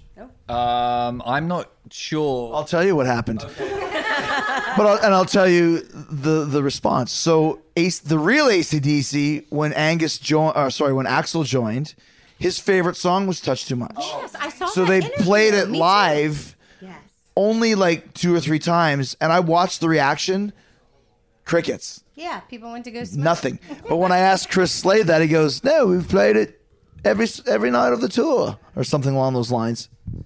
Um, I'm not sure. I'll tell you what happened. But I'll, and I'll tell you the the response. So Ace, the real A C D C, when Angus joined, or sorry, when Axl joined, his favorite song was "Touch Too Much." Yes, I saw So that they interview. played it Me too. live Yes. only like two or three times, and I watched the reaction. Crickets, Yeah, people went to go smoke. nothing. But when I asked Chris Slade that, he goes, "No, we've played it every every night of the tour," or something along those lines.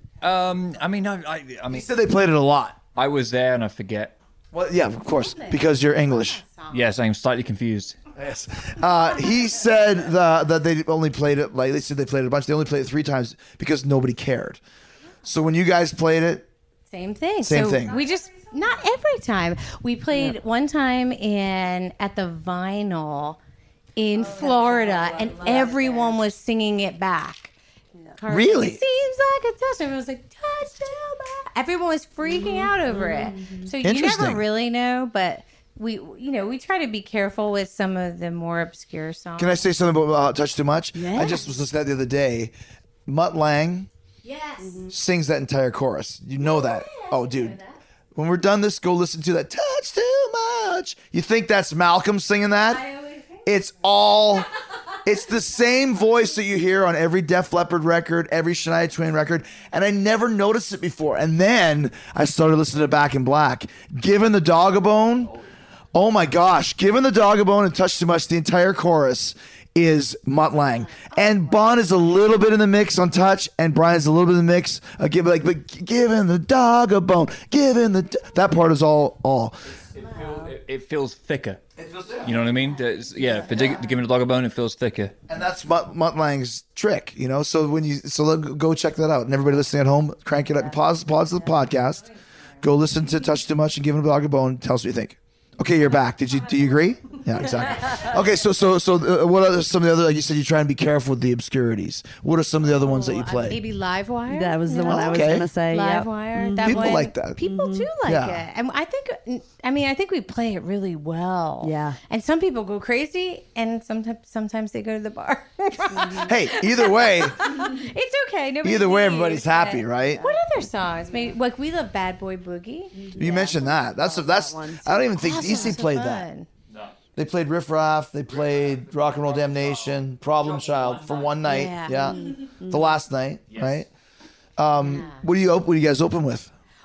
Um, I mean, I, I, I mean, He said they played it a lot. I was there and I forget. Well, yeah, of course, because you're English. Yes, I'm slightly confused. Yes. Uh, he said the, that they only played it, like they said they played it a bunch. They only played it three times because nobody cared. So when you guys played it, Same thing. Same so thing. We just not every time. We played one time in at the Vinyl in Florida, and everyone was singing it back. Cardi, Really? It seems like a touch. Everyone was like, touch too much. Everyone was freaking out over it. So you Interesting. never really know, but we, you know, we try to be careful with some of the more obscure songs. can I say something about uh, Touch Too Much? I Yes. just was listening to that the other day. Mutt Lang Yes. sings that entire chorus. You know that. Oh, dude. When we're done this, go listen to that. Touch Too Much. You think that's Malcolm singing that? It's all... It's the same voice that you hear on every Def Leppard record, every Shania Twain record, and I never noticed it before. And then I started listening to Back in Black. Given the Dog a Bone, oh my gosh, Given the Dog a Bone and Touch Too Much, the entire chorus is Mutt Lang. And Bon is a little bit in the mix on Touch, and Brian's a little bit in the mix. Uh, give, like, but Given the Dog a Bone, Given the... D-, that part is all... all. It, feel, it, it feels thicker. You know what I mean? It's- yeah, for dig, giving a dog a bone, it feels thicker. And that's Mutt, Mutt Lang's trick, you know. So when you so let- go check that out, and everybody listening at home, crank it up, pause, pause the podcast, go listen to Touch Too Much and Give Him a Dog a Bone. Tell us what you think. Okay, you're back. Did you do you agree? Yeah, exactly. Okay, so so so uh, what are some of the other? Like you said, you try and be careful with the obscurities. What are some of the other ones that you Uh, play? Maybe Livewire. That was the Yeah. one I was Okay. gonna say. Yep. Livewire. That People one, like that. People do like Yeah. it, and I think. I mean, I think we play it really well. Yeah. And some people go crazy, and sometimes sometimes they go to the bar. Hey, either way, It's okay. Nobody either way, leaves, everybody's happy, but- right? What other songs? Maybe like we love Bad Boy Boogie. You mentioned that. That's that's. one. I don't even think Awesome, D C so played that. fun. They played Riff Raff. They played Rock and Roll Damnation, Problem Child for one night. Yeah. Yeah, the last night, right? Um, what do you op- What do you guys open with?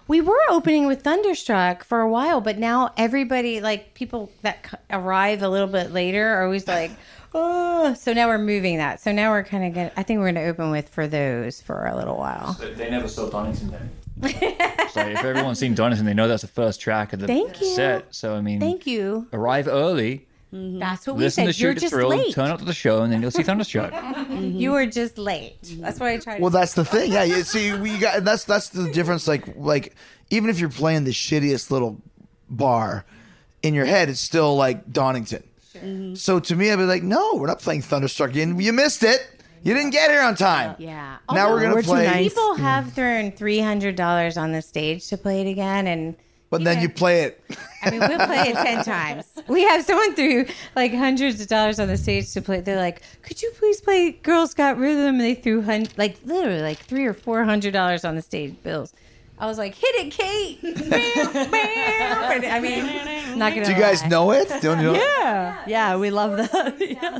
We were opening with Thunderstruck for a while, but now everybody, like people that c- arrive a little bit later, are always like, oh. So now we're moving that. So now we're kind of going to, I think we're going to open with For Those for a little while. So they never saw Donington then. So if everyone's seen Donington, they know that's the first track of the Thank you. set. So, I mean, Thank you. arrive early. That's what we Listen said. to You're Shoot to just Thrill, late. turn up to the show, and then you'll see Thunderstruck. You were just late. That's what I tried to Well, that's the thing. Yeah, you see, we got that's that's the difference. Like, like even if you're playing the shittiest little bar, in your head, it's still like Donington. Sure. So to me, I'd be like, no, we're not playing Thunderstruck. You, you missed it. You didn't get here on time. Yeah. Now we're gonna we're too play. nice. People have thrown three hundred dollars on the stage to play it again, and But then you play it. I mean, we'll play it ten times. We have someone threw like hundreds of dollars on the stage to play. They're like, "Could you please play Girls Got Rhythm?" And they threw hun- like literally like three or four hundred dollars on the stage bills. I was like, "Hit it, Kate!" Bam, bam. But, I mean, I'm not gonna. Do you guys lie. know it? Don't you know? Yeah, yeah, we love that.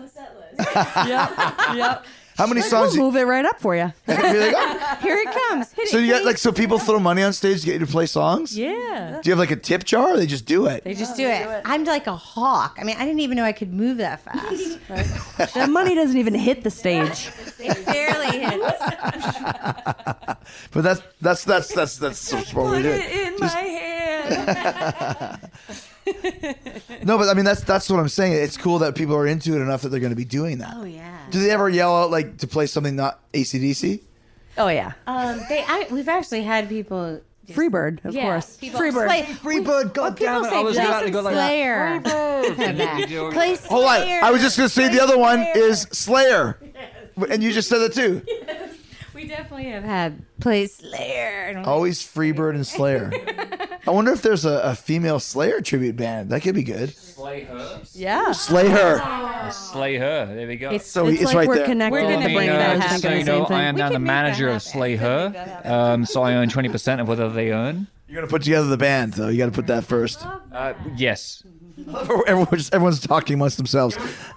yep, yep. How many We'll songs? move it right up for you. You're like, oh. Here it comes. Hit So it, you got Kate. like so people throw money on stage to get you to play songs. Yeah. Do you have like a tip jar, or they just do it? They just do it. I'm like a hawk. I mean, I didn't even know I could move that fast. The money doesn't even hit the stage. It barely hits. But that's that's that's that's that's, that's what we do. in my hand. No, but I mean that's that's what I'm saying. It's cool that people are into it enough that they're going to be doing that. Oh yeah. Do they ever yell out like to play something not A C D C? Oh yeah. Um, they. I, we've actually had people. just- Freebird, of Yeah, course. people- Freebird. Slay- Freebird, God People damn it! say I was play about to some go like that. Slayer. Come back. Play Slayer. Hold on, I was just going to say the other one is Slayer, and you just said it too. We definitely have had play Slayer. And I'm like, Always Freebird and Slayer. I wonder if there's a, a female Slayer tribute band. That could be good. Slay her. Yeah. Slay her. Slay her. There we go. It's So It's, it's like right we're there. connected We're gonna to bring bring that that. happen. I so think you the know, same thing. I am We now can the make that manager of happen. Slay Her, um, so I own twenty percent of whatever they own. You're going to put together the band, though. You got to put that first. Uh, yes. Everyone's, everyone's talking amongst themselves.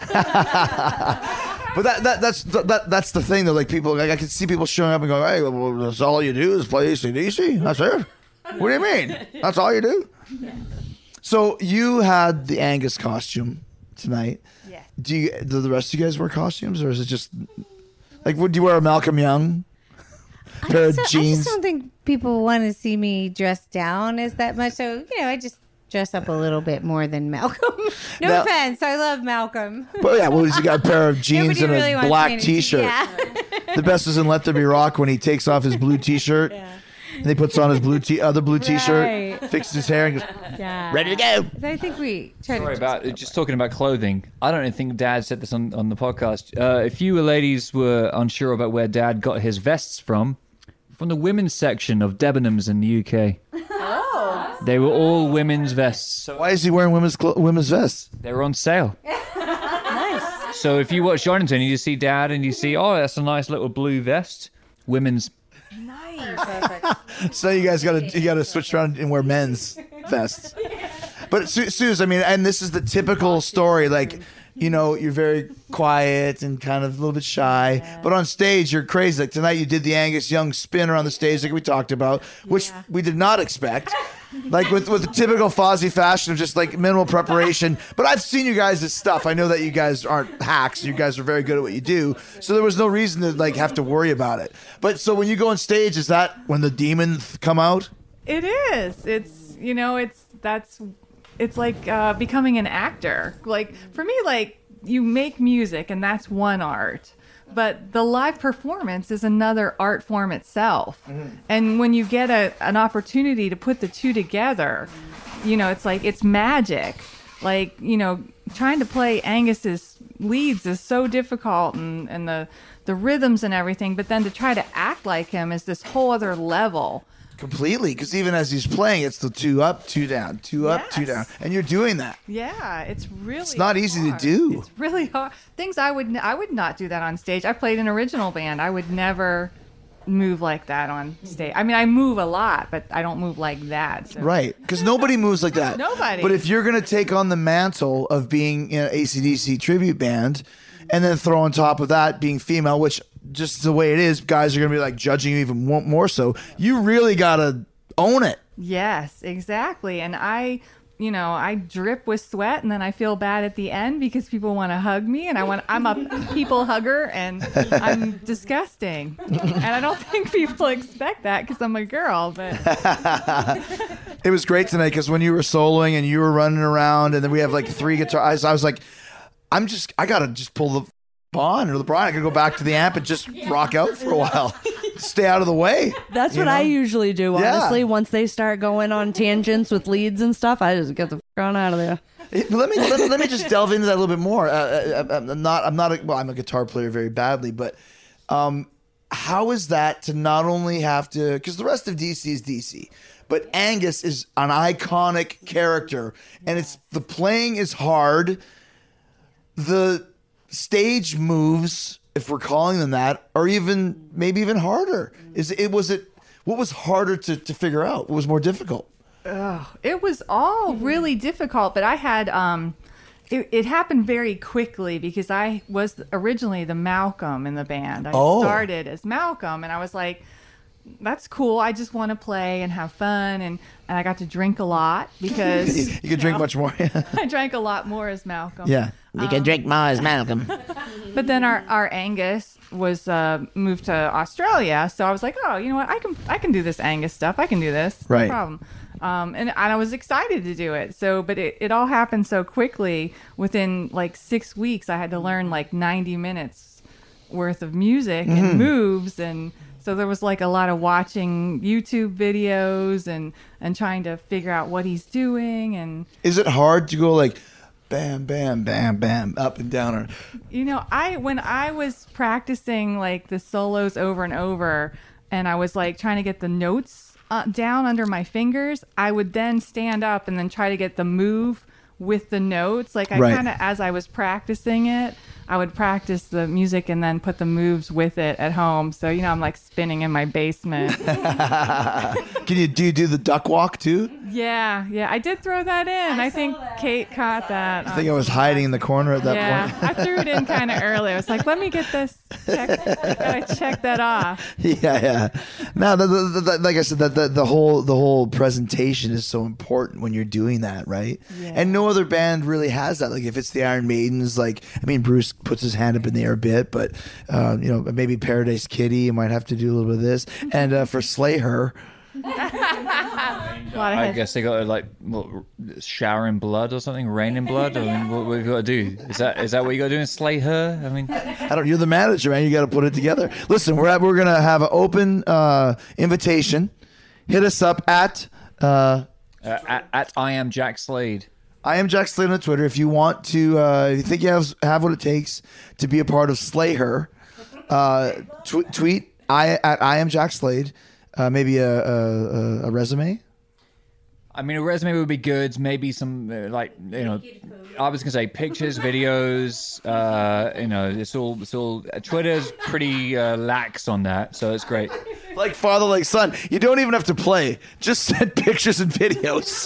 But that, that that's that that's the thing though. Like people, like I can see people showing up and going, "Hey, well, that's all you do is play A C D C? That's it? What do you mean? That's all you do?" So you had the Angus costume tonight. Yeah. Do you? Do the rest of you guys wear costumes, or is it just like? Would you wear a Malcolm Young pair of So, I jeans? just don't think people want to see me dressed down as that much. So you know, I just dress up a little bit more than Malcolm. No Now- offense, I love Malcolm. But yeah, well, you got a pair of jeans Nobody and really a wants me black to- T-shirt. Yeah. The best is in Let There Be Rock when he takes off his blue T-shirt and he puts on his blue t- other blue T-shirt, Right. fixes his hair, and goes, Yeah. "Ready to go." So I think we try Sorry to about just talking about clothing. I don't think Dad said this on, on the podcast. Uh, if you ladies were unsure about where Dad got his vests from, from the women's section of Debenhams in the U K. Oh. They were all women's vests. So Why is he wearing women's clo- women's vests? they were on sale. Nice. So if you watch Jonathan, you just see Dad and you see, oh, that's a nice little blue vest. Women's. So you guys got to you got to switch around and wear men's vests. But Su- Suze, I mean, and this is the typical story. Like, you know, you're very quiet and kind of a little bit shy, but on stage you're crazy. Like tonight, you did the Angus Young spinner on the stage, like we talked about, which we did not expect. Like with with the typical Fozzy fashion of just like minimal preparation. But I've seen you guys' stuff. I know that you guys aren't hacks. You guys are very good at what you do. So there was no reason to like have to worry about it. But so when you go on stage, is that when the demons come out? It is. It's you know, it's that's it's like uh, becoming an actor. Like for me, like you make music and that's one art. But the live performance is another art form itself. Mm-hmm. And when you get a, an opportunity to put the two together, you know, it's like, it's magic. Like, you know, trying to play Angus's leads is so difficult and, and the, the rhythms and everything. But then to try to act like him is this whole other level. Completely, because even as he's playing, it's the two up, two down, two up, two Yes. down, and you're doing that. Yeah, it's really It's not easy to hard. do. It's really hard. Things I would n- I would not do that on stage. I played an original band. I would never move like that on stage. I mean, I move a lot, but I don't move like that. So. Right, because nobody moves like that. Nobody. But if you're going to take on the mantle of being in an A C D C tribute band, and then throw on top of that being female, which just the way it is, guys are going to be like judging you even more, more so. You really got to own it. Yes, exactly. And I, you know, I drip with sweat, and then I feel bad at the end because people want to hug me, and I want I'm a people hugger, and I'm disgusting. And I don't think people expect that because I'm a girl, but It was great tonight because when you were soloing and you were running around, and then we have like three guitars, I was like, I'm just, I gotta just pull the Bond or the Brian. I could go back to the amp and just rock out for a while, stay out of the way. That's you what know? I usually do, Yeah. honestly. Once they start going on tangents with leads and stuff, I just get the f- on out of there. Hey, Let me let, let me just delve into that a little bit more. Uh, uh, I'm not I'm not a, well, I'm a guitar player very badly, but um, how is that to not only have to, because the rest of D C is D C, but Angus is an iconic character, and it's the playing is hard. The stage moves, if we're calling them that, are even maybe even harder. Is it was it what was harder to, to figure out? What was more difficult? it was all really difficult. But I had, um, it, it happened very quickly because I was originally the Malcolm in the band. I Oh. started as Malcolm, and I was like, that's cool. I just want to play and have fun. And, and I got to drink a lot because You could drink much more. I drank a lot more as Malcolm. Yeah. You can drink more as Malcolm. But then our, our Angus was uh, moved to Australia, so I was like, oh, you know what? I can I can do this Angus stuff. I can do this. Right. No problem. Um, and, and I was excited to do it. So, but it, it all happened so quickly. Within like six weeks, I had to learn like ninety minutes worth of music and moves, and so there was like a lot of watching YouTube videos and and trying to figure out what he's doing. And Is it hard to go like bam, bam, bam, bam, up and down? Or you know, I when I was practicing like the solos over and over, and I was like trying to get the notes uh, down under my fingers, I would then stand up and then try to get the move with the notes. Like I Right. kind of, as I was practicing it, I would practice the music and then put the moves with it at home. So, you know, I'm like spinning in my basement. can you do you do the duck walk too? yeah, yeah. I did throw that in. I, think Kate caught that. I think I was hiding in the corner at that yeah, point. I threw it in kind of early. I was like, let me get this. Check, gotta check that off. yeah, yeah. No, the, the, the, like I said, the, the the whole the whole presentation is so important when you're doing that, right? Yeah. And no other band really has that. Like if it's the Iron Maidens, like I mean, Bruce puts his hand up in the air a bit, but uh, you know, maybe Paradise Kitty, you might have to do a little bit of this. And uh, for Slay Her, A lot of I head- guess they got to like what, shower in blood or something, rain in blood. I mean, what we've got to do is that is that what you got to do and slay her? I mean, I don't. You're the manager, man. You got to put it together. Listen, we're at, we're gonna have an open uh, invitation. Hit us up at. Uh, uh, at, at I am Jack Slade. I am Jack Slade on Twitter. If you want to, uh, if you think you have have what it takes to be a part of Slay Her, uh, tw- tweet I at I am Jack Slade. Uh, maybe a, a a resume. I mean, a resume would be good. Maybe some uh, like you know, I was gonna say pictures, videos. Uh, you know, it's all it's all. Uh, Twitter's pretty uh, lax on that, so it's great. Like father, like son. You don't even have to play. Just send pictures and videos.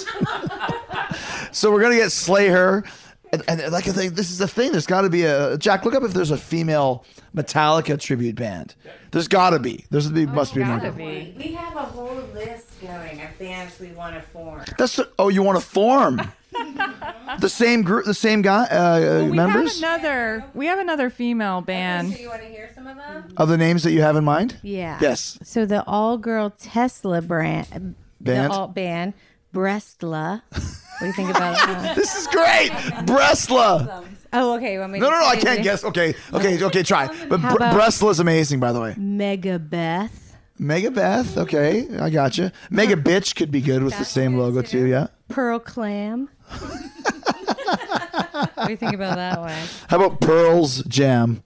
So we're gonna get Slay Her. And, and like I think this is the thing. There's got to be a Jack. Look up if there's a female Metallica tribute band. There's got to be. There's there must be. Gotta more. be. We have a whole list going of bands we want to form. That's the, oh, you want to form the same group, the same guy uh, We members have another. We have another female band. you want to hear some of them? of the names that you have in mind. Yeah. Yes. So the all-girl Tesla brand, Band? the all band, Brestla. What do you think about that? This is great, Bresla. Oh, okay. You want me No, to no, no. I say can't the- guess. Okay, okay, okay. Try. But How Bre- about- Bresla is amazing, by the way. Megabeth. Megabeth. Okay, I got you. Mega Bitch could be good with the same logo too. Yeah. Pearl Clam. What do you think about that one? How about Pearl's Jam?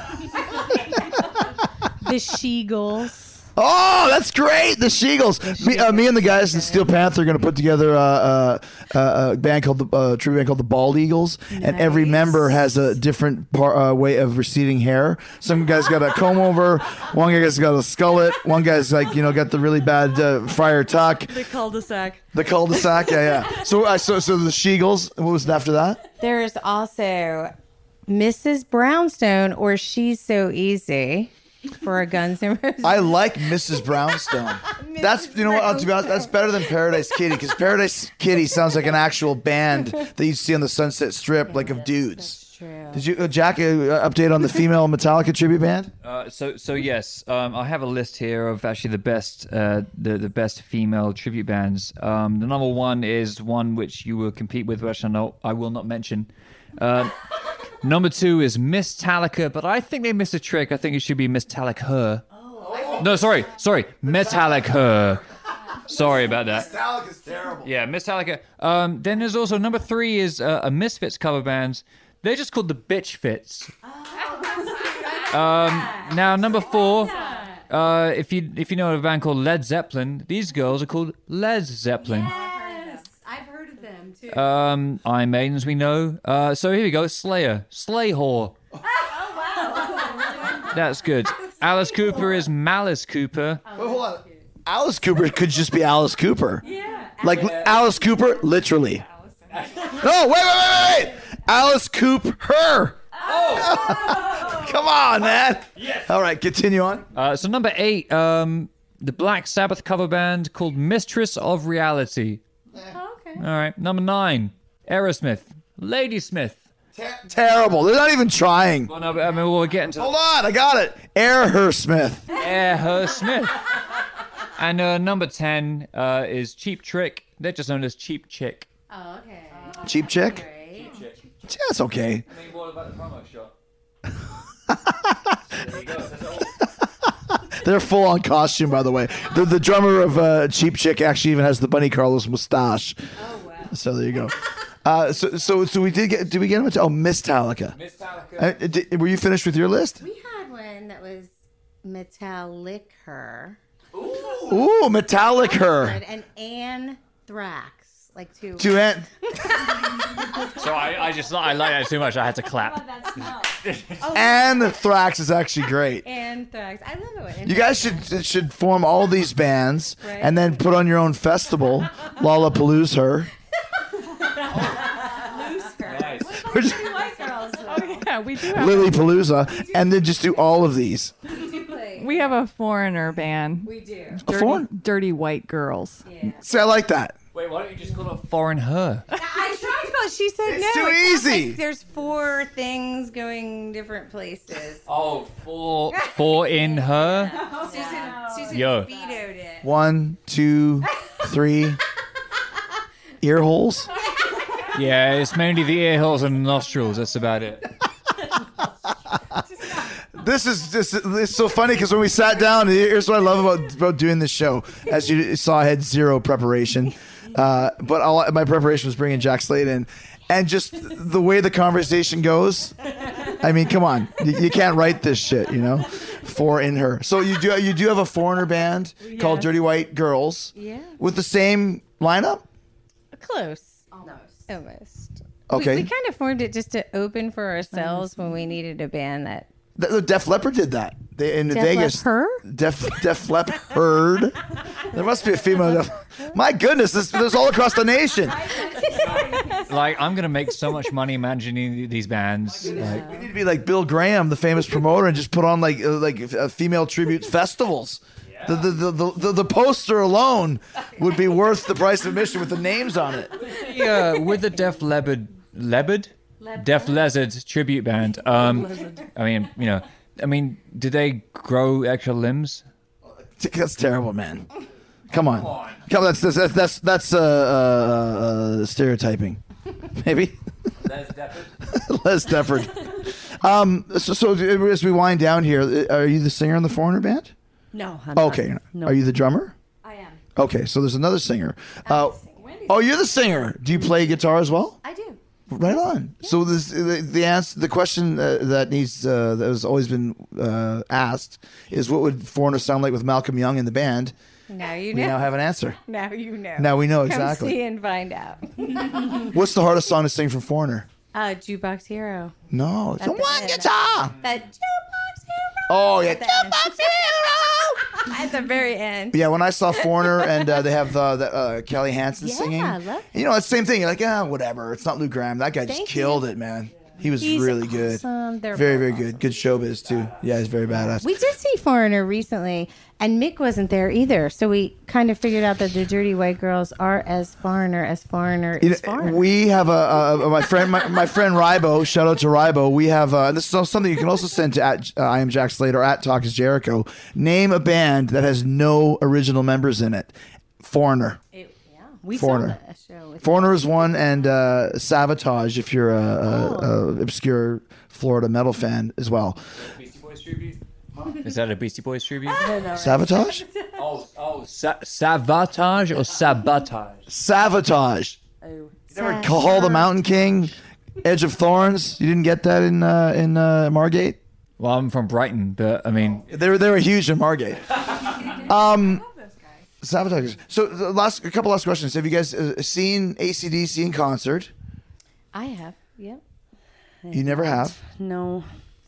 The She-Gulls. Oh, that's great. The Sheagles. Me, uh, me and the guys in Steel Panther are going to put together uh, uh, uh, a band called the uh, tribute band called the Bald Eagles, and every member has a different par, uh, way of receding hair. Some guys got a comb over. One guy's got a skullet. One guy's like you know got the really bad uh, friar tuck. The cul-de-sac. The cul-de-sac. Yeah, yeah. So, uh, so, so the Sheagles. What was it after that? There's also Missus Brownstone, or She's So Easy, for a Guns N' Roses. I like Missus Brownstone. That's you know what? To be honest, that's better than Paradise Kitty because Paradise Kitty sounds like an actual band that you see on the Sunset Strip, like of dudes. True. Did you, uh, Jack, uh, update on the female Metallica tribute band? Uh, so so yes, um, I have a list here of actually the best uh, the the best female tribute bands. Um, the number one is one which you will compete with, which I know I will not mention. Uh, number two is Miss Metallica, but I think they missed a trick. I think it should be Miss Metallic Her. Oh. No, sorry, sorry, Metallic Her. Sorry about that. Metallica's terrible. Yeah, Miss Metallica. Um, then there's also number three is uh, a Misfits cover band. They're just called the Bitch Fits. Um, now number four, uh, if you if you know a band called Led Zeppelin, these girls are called Les Zeppelin. Yes, I've heard of them too. Um, Iron Maidens, we know. Uh, so here we go, Slayer, Slay Whore. Oh wow, That's good. Alice Cooper is Malice Cooper. Wait, hold on. Alice Cooper could just be Alice Cooper. Yeah. Like Alice Cooper, literally. No, wait, wait, wait, wait. Alice Cooper. Her. Oh. Come on, man. Yes. All right, continue on. Uh, so number eight, um, the Black Sabbath cover band called Mistress of Reality. Oh, okay. All right, number nine, Aerosmith, Ladysmith. Ter- terrible. They're not even trying. Well, no, but, I mean, we're getting to Hold on, I got it. Air her Smith. Air her Smith. And uh, number ten uh, is Cheap Trick. They're just known as Cheap Chick. Oh, okay. Cheap chick? Cheap Chick. Yeah, that's okay. I mean, what about the promo shot? They're full on costume, by the way. The, the drummer of uh, Cheap Chick actually even has the Bunny Carlos mustache. Oh wow. So there you go. Uh, so so so we did get. Did we get him? To, oh, Miss Metallica. Miss Metallica. Uh, did, were you finished with your list? We had one that was Metallic Her. Ooh, Metallic Her. And Anthrax. Like two. Two ant. So I, I just I like that too much. I had to clap. Anthrax is actually great. Anthrax. I love it. You guys should should form all these bands Right. and then put on your own festival, Lollapalooza Her. White girls. Oh, yeah, we do have, Lily Palooza, and then just do all of these. we have a foreigner band. We do. A foreign? Dirty White Girls. Yeah. See, I like that. Wait, why don't you just call it Foreign Her? I tried, but she said It's no. too It's easy. Like there's four things going different places. Oh, four, four in her. Susan, Susan Yo. vetoed it. One, two, three. Ear holes. Yeah, it's mainly the ear holes and nostrils. That's about it. This is just it's so funny because when we sat down, here's what I love about, about doing this show. As you saw, I had zero preparation, uh, but all my preparation was bringing Jack Slade in, and just the way the conversation goes. I mean, come on, you, you can't write this shit, you know. Four in her. So you do you do have a foreigner band called Dirty White Girls, Yeah. with the same lineup. Close. Almost. Almost. Okay. We, we kind of formed it just to open for ourselves when we needed a band that. The, the Def Leppard did that. They in Def Vegas. Leppard? Def Def Leppard. There must be a female. Def- My goodness, this this all across the nation. Like, I'm gonna make so much money imagining these bands. Like, We need to be like Bill Graham, the famous promoter, and just put on like uh, like uh, female tribute festivals. The, the, the, the, the, the poster alone would be worth the price of admission with the names on it. yeah, with the Def Leppard, Leopard, Def Lizard tribute band. Um, I mean, you know, I mean, did they grow extra limbs? That's terrible, man. Come on, come on. That's that's that's that's uh, uh, uh, stereotyping, maybe. Les Deppard. Les Deppard. Um. So, so as we wind down here, are you the singer in the foreigner band? No. I'm not. Okay. No. Are you the drummer? I am. Okay. So there's another singer. Uh, oh, you're the singer. Do you play guitar as well? I do. Right on. So this the, the answer, the question uh, that needs uh, that has always been uh, asked is, what would Foreigner sound like with Malcolm Young in the band? Now you We know. now have an answer. Now you know. Now we know Come exactly. see and find out. What's the hardest song to sing from Foreigner? Uh, Jukebox Hero. No, it's At a the one end. guitar. That Jukebox Hero. Oh yeah, At the end. Jukebox Hero. At the very end. Yeah, when I saw Foreigner and uh, they have the, the uh, Kelly Hansen Yeah, singing, I love you know, it's the same thing. You're like, ah, whatever. It's not Lou Graham. That guy just Thank killed you. it, man. He was He's really good. awesome. They're very, both very awesome. good. Good showbiz too. Yeah, he's very badass. We did see Foreigner recently, and Mick wasn't there either. So we kind of figured out that the Dirty White Girls are as Foreigner as Foreigner You is know, Foreigner. we have a, a, a my friend my, my friend Rybo. Shout out to Rybo. We have uh, this is something you can also send to at uh, I am Jack Slater or at Talk is Jericho. Name a band that has no original members in it. Foreigner. It- yeah, we Foreigner. saw a show with Foreigner is one, and uh, Sabotage if you're a, a, a obscure Florida metal fan as well. Beastie Boys tribute? Is that a Beastie Boys tribute? Sabotage. oh, oh, sa- Savatage or Sabotage? Sabotage. Oh, Never call the Mountain King. Edge of Thorns. You didn't get that in uh, in uh, Margate. Well, I'm from Brighton, but I mean, They were they were huge in Margate. Um, Sabotage. So the last a couple last questions. Have you guys uh, seen A C D C in concert? I have. Yep. You never have. No.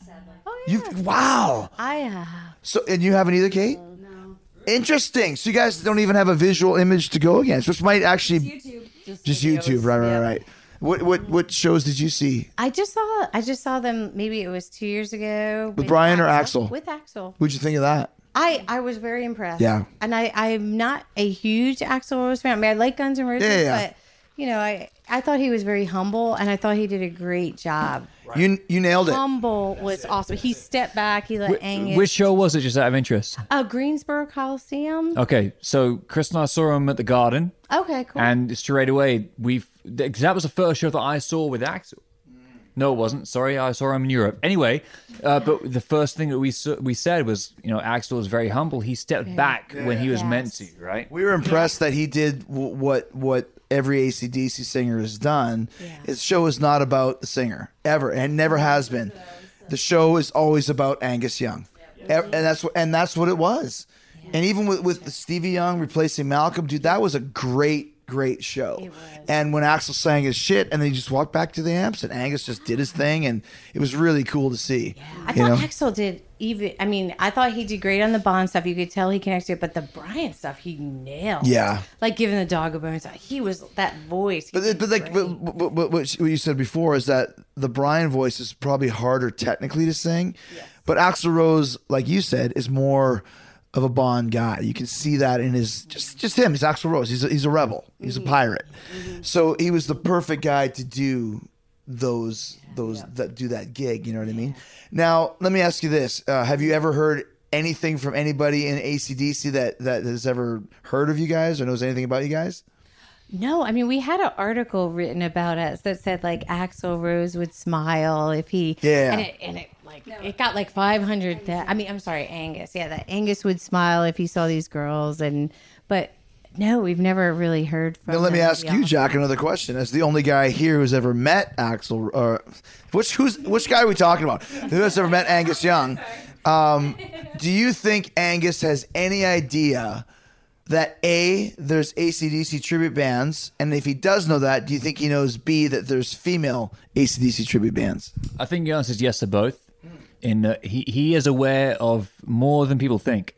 Oh, You wow. I have. So and you haven't either, Kate? No. Interesting. So you guys don't even have a visual image to go against, which might actually YouTube. Just, just videos. YouTube. Right, right, Yeah. right. What what what shows did you see? I just saw. I just saw them. Maybe it was two years ago. With Brian or Axl? With Axl. What'd you think of that? I, I was very impressed. Yeah. And I, I'm not a huge Axl Rose fan. I mean, I like Guns N' Roses, Yeah, yeah. but, you know, I, I thought he was very humble, and I thought he did a great job. You you nailed it. Humble was awesome. He stepped back. He let Angus. which show was it, just out of interest? Uh, Greensboro Coliseum. Okay, so Chris and I saw him at the Garden, Okay, cool. and straight away, we've, because that was the first show that I saw with Axl. No, it wasn't. Sorry, I saw him in Europe. Anyway, uh, but the first thing that we saw, we said was, you know, Axl was very humble. He stepped back when he was Yes. meant to, right? We were impressed that he did w- what what every A C D C singer has done. His show is not about the singer ever, and never has been. The show is always about Angus Young, E- and that's what and that's what it was. And even with with Stevie Young replacing Malcolm, dude, that was a great. Great show. And when Axl sang his shit and then he just walked back to the amps and Angus just did his thing and it was really cool to see. I you thought know? Axl did even. I mean, I thought he did great on the Bond stuff. You could tell he connected, but the Brian stuff he nailed. Yeah. Like giving the dog a bone. He was that voice. He But, did but like great. but, but, but what you said before is that the Brian voice is probably harder technically to sing. But Axl Rose, like you said, is more of a Bond guy. You can see that in his just just him. He's Axl Rose. He's a, he's a rebel. He's a pirate. So he was the perfect guy to do those those that do that gig. You know what I mean? Now let me ask you this: uh, Have you ever heard anything from anybody in A C D C that that has ever heard of you guys or knows anything about you guys? No, I mean, we had an article written about us that said like Axl Rose would smile if he. Yeah. And it, and it like it got like five hundred. Th- I mean, I'm sorry, Angus. Yeah, that Angus would smile if he saw these girls, and but no, we've never really heard from. Now let me them, to ask be you, honest. Jack, another question. As the only guy here who's ever met Axl, or which who's which guy are we talking about? Who has ever met Angus Young? Um, do you think Angus has any idea that A, there's A C D C tribute bands, and if he does know that, do you think he knows B, that there's female A C D C tribute bands? I think the answer is yes to both. In that he, he is aware of more than people think.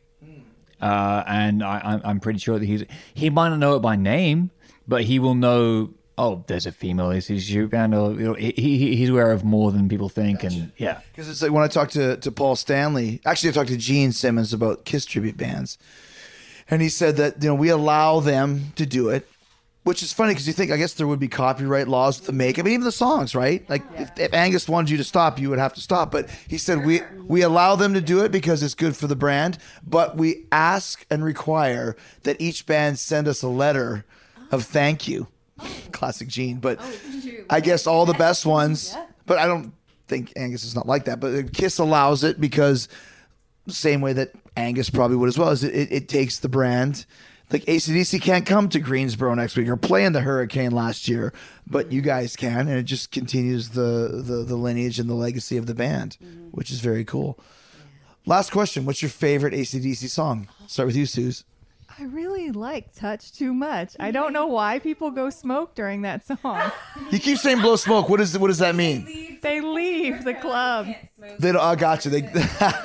Uh, and I, I'm, I'm pretty sure that he's he might not know it by name, but he will know. Oh, there's a female A C D C tribute band. Or you know, he, he he's aware of more than people think, and yeah. Because it's like when I talked to, to Paul Stanley, actually I talked to Gene Simmons about Kiss tribute bands, and he said that you know we allow them to do it, which is funny because you think I guess there would be copyright laws to make. I mean even the songs, right? Like if, if Angus wanted you to stop, you would have to stop. But he said we we allow them to do it because it's good for the brand, but we ask and require that each band send us a letter of thank you. Classic Gene, but I guess all the best ones. But I don't think Angus is not like that. But Kiss allows it because the same way that Angus probably would as well. Is it, it, it takes the brand. Like A C D C can't come to Greensboro next week or play in the Hurricane last year, but you guys can, and it just continues the the, the lineage and the legacy of the band, which is very cool. Last question: what's your favorite A C D C song? Start with you, Suze. I really like Touch Too Much. I don't know why people go smoke during that song. You keep saying blow smoke. What is what does that mean? They leave the club. They don't. I got you. They.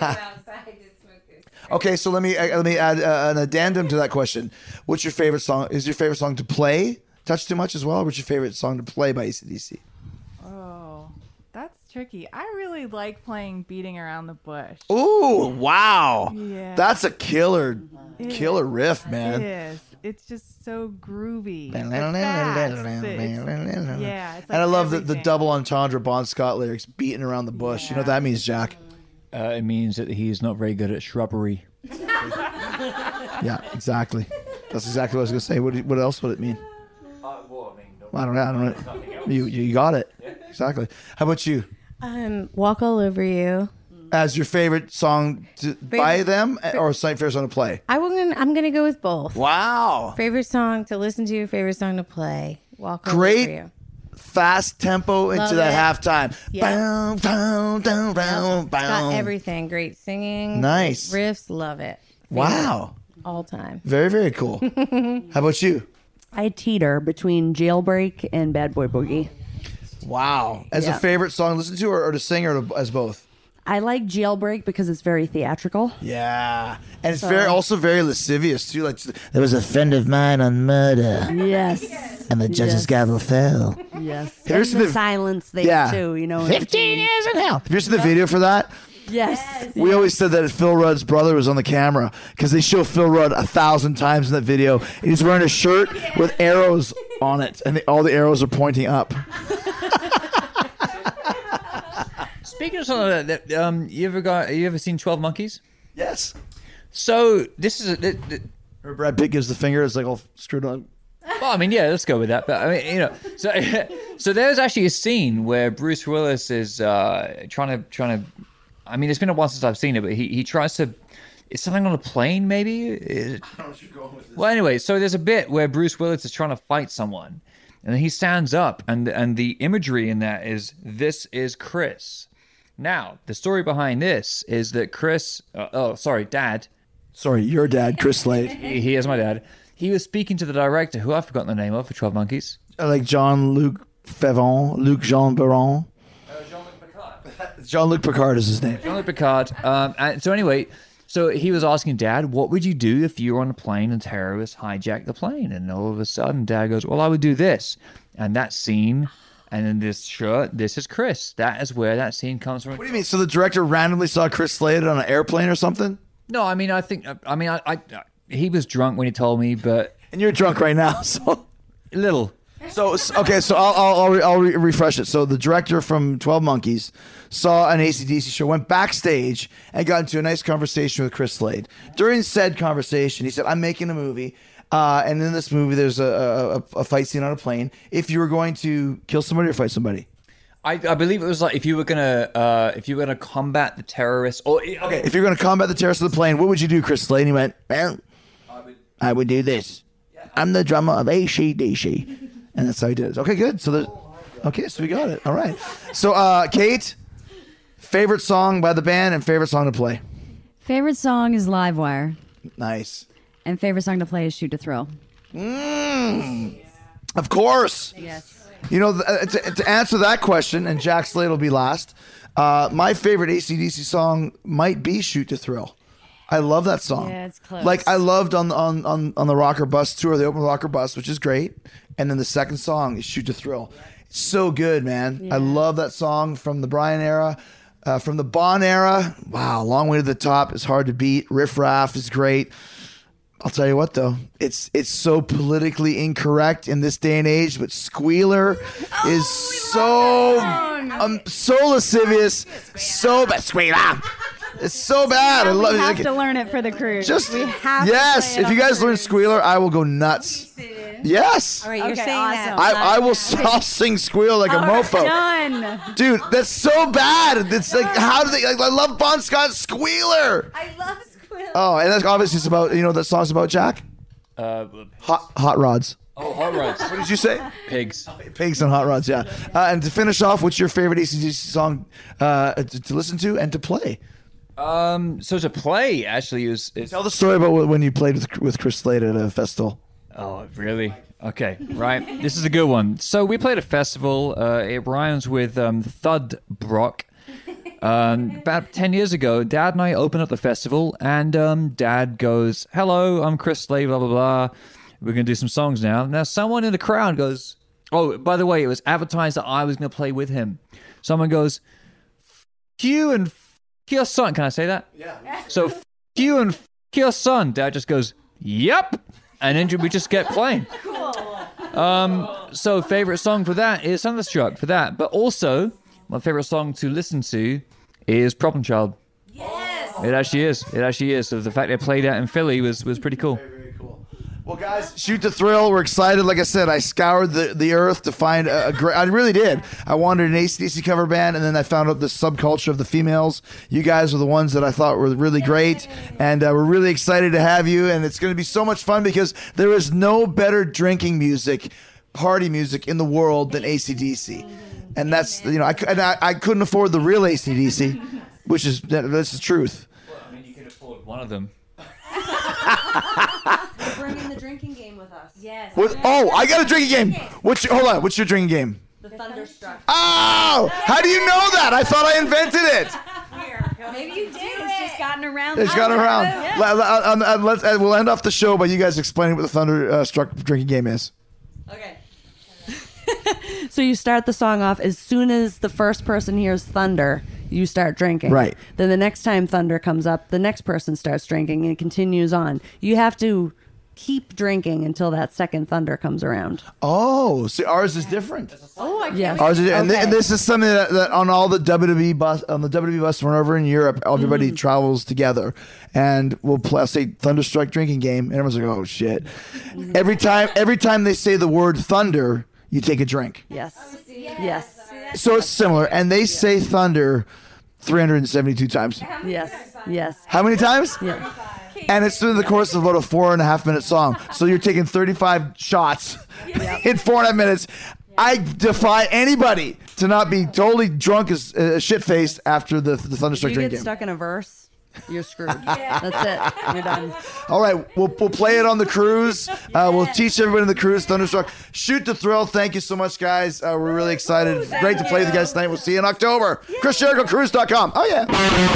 Okay, so let me uh, let me add uh, an addendum to that question. What's your favorite song? Is your favorite song to play Touch Too Much as well? Or what's your favorite song to play by A C D C? Oh, that's tricky. I really like playing Beating Around the Bush. Ooh, wow. Yeah. That's a killer, It killer is. riff, man. It is. It's just so groovy. And But fast. It's- yeah, it's like I love the, the everything. double entendre Bon Scott lyrics, beating around the bush. You know what that means, Jack? Uh, it means that he's not very good at shrubbery. Yeah, exactly. That's exactly what I was going to say. What, what else would it mean? I don't know. I don't know. You, you got it. Exactly. How about you? Um, Walk All Over You. As your favorite song to, by them or favorite song to play? I will. Gonna, I'm gonna go with both. Wow. Favorite song to listen to. Favorite song to play. Walk All Over Great You. fast tempo into Love that it. halftime. Yeah. Bow, bow, down, bow, Got bow. everything. Great singing. Nice. great riffs. Love it. Wow. All time. Very, very cool. How about you? I teeter between Jailbreak and Bad Boy Boogie. Wow. As Yeah. a favorite song to listen to or, or to sing or to, as both? I like Jailbreak because it's very theatrical. Yeah. And it's So- very also very lascivious too. Like There was a friend of mine on murder, Yes. and the judge's Yes. gavel fell. Yes. you And seen the the- silence thing Yeah. too, you know. Fifteen years in hell. have you ever seen the video for that? Yes. We always said that Phil Rudd's brother was on the camera because they show Phil Rudd a thousand times in that video. And he's wearing a shirt with arrows on it, and the, all the arrows are pointing up. Speaking of something like that, um, you ever got? You ever seen Twelve Monkeys? Yes. So this is a, th- th- Or Brad Pitt gives the finger. It's like all screwed on. well, I mean, yeah, let's go with that. But I mean, you know, so so there's actually a scene where Bruce Willis is uh, trying to trying to. I mean, it's been a while since I've seen it, but he he tries to. Is something on a plane? Maybe. Is- I don't know what you're going with this. Well, anyway, so there's a bit where Bruce Willis is trying to fight someone, and then he stands up, and and the imagery in that is this is Chris. Now, the story behind this is that Chris, uh, oh, sorry, Dad, Sorry, your dad, Chris Slade. he, he is my dad. He was speaking to the director, who I've forgotten the name of for Twelve Monkeys. I like Jean-Luc Favon, Luc Jean Baron. Jean-Luc Picard is his name. Jean-Luc Picard. Um, and so anyway, so he was asking Dad, what would you do if you were on a plane and terrorists hijacked the plane? And all of a sudden, Dad goes, well, I would do this. And that scene, and in this shirt, this is Chris. That is where that scene comes from. What do you mean? So the director randomly saw Chris Slade on an airplane or something? No, I mean, I think, I mean, I, I he was drunk when he told me, but And you're drunk right now, so... a little. So so- okay, so I'll I'll, I'll, re- I'll re- refresh it. So the director from Twelve Monkeys saw an A C D C show, went backstage, and got into a nice conversation with Chris Slade. During said conversation, he said, "I'm making a movie, uh, and in this movie, there's a, a a fight scene on a plane. If you were going to kill somebody or fight somebody, I, I believe it was like if you were gonna uh, if you were gonna combat the terrorists, or okay, if you're going to combat the terrorists of the plane, what would you do, Chris Slade?" And he went, "Well, I would do this. I'm the drummer of A C D C." And that's how he did it. Okay, good. So there's, okay, so we got it. All right. So, uh, Kate, favorite song by the band and favorite song to play. Favorite song is Livewire, Nice. and favorite song to play is Shoot to Thrill. Mm, of course. Yes. You know, th- uh, to, to answer that question, and Jack Slade will be last, uh, my favorite A C D C song might be Shoot to Thrill. I love that song. Yeah, it's close. Like I loved on on on on the Rocker Bus tour, the open Rocker Bus, which is great. And then the second song is Shoot to Thrill. It's so good, man. I love that song from the Brian era, uh, from the Bon era. Wow, Long Way to the Top is hard to beat. Riff Raff is great. I'll tell you what though, it's it's so politically incorrect in this day and age, but Squealer is so um, so lascivious, so bad. Squealer. It's so bad. I love we it. have Okay. to learn it for the cruise. Just we have yes. to play it If you on guys the learn cruise. Squealer, I will go nuts. Yes. All right, you're Okay, saying that. awesome. I, I will I'll sing Squeal like a mofo. Done. Dude, that's so bad. It's like, how do they, like, I love Bon Scott's Squealer. I love Squeal. Oh, and that's obviously it's about, you know, that song's about, Jack? Uh, Hot Hot Rods. oh, hot rods, What did you say? pigs. Pigs and Hot Rods, yeah. Uh, and to finish off, what's your favorite A C D C song uh, to, to listen to and to play? Um, so to play actually is it's Tell the story about when you played with, with Chris Slade at a festival. Oh, really? Okay, right. This is a good one. So we played a festival. Uh, it rhymes with um, Thud Brock. Um, about ten years ago, Dad and I opened up the festival, and um, Dad goes, "Hello, I'm Chris Slade, blah, blah, blah. We're going to do some songs now." Now, someone in the crowd goes, oh, by the way, it was advertised that I was going to play with him. Someone goes, you and f- your son. Can I say that? Yeah. So f- you and f- your son. Dad just goes, yep. And then we just get playing. Cool. Um, so favorite song for that is Thunderstruck for that. But also, my favorite song to listen to is Problem Child. Yes. It actually is. It actually is. So the fact they played that in Philly was, was pretty cool. Very, very cool. Well, guys, Shoot to Thrill. We're excited. Like I said, I scoured the, the earth to find a, a great... I really did. I wanted an A C D C cover band, and then I found out the subculture of the females. You guys are the ones that I thought were really great, and uh, we're really excited to have you, and it's going to be so much fun because there is no better drinking music, party music in the world than A C D C. And that's, you know, I, and I, I couldn't afford the real A C D C, which is, that's the truth. Well, I mean, you could afford one of them. Bring in the drinking game with us. Yes. What, oh, I got a drinking game. What's your, hold on, what's your drinking game? The Thunderstruck. Oh, how do you know that? I thought I invented it. Maybe you did. It's just gotten around. It's gotten around. Yeah. Let, let, um, uh, let's, uh, we'll end off the show by you guys explaining what the Thunderstruck drinking game is. Okay. So you start the song off as soon as the first person hears thunder, you start drinking. Right. Then the next time thunder comes up, the next person starts drinking and it continues on. You have to keep drinking until that second thunder comes around. Oh, see, ours is different. Oh, I can't Yes. Ours is, and, thi- Okay. and this is something that, that on all the W W E bus, on the W W E bus, whenever in Europe, everybody travels together, and we'll play, say Thunderstruck drinking game, and everyone's like, oh shit. Every time, every time they say the word thunder, you take a drink. Yes. Yes. So it's similar, and they say thunder three hundred seventy-two times. Yes. Yes. How many times? Yeah. And it's through the course of about a four and a half minute song. So you're taking thirty-five shots in four and a half minutes. I defy anybody to not be totally drunk as uh, shit faced after the the If Thunderstruck you drink get game. stuck in a verse, you're screwed. That's it. You're done. All right, we'll we'll play it on the cruise. Uh, we'll teach everybody on the cruise. Thunderstruck, Shoot to Thrill. Thank you so much, guys. Uh, we're really excited. Great to play with you guys tonight. We'll see you in October. Chris Jericho Cruise dot com. Oh yeah.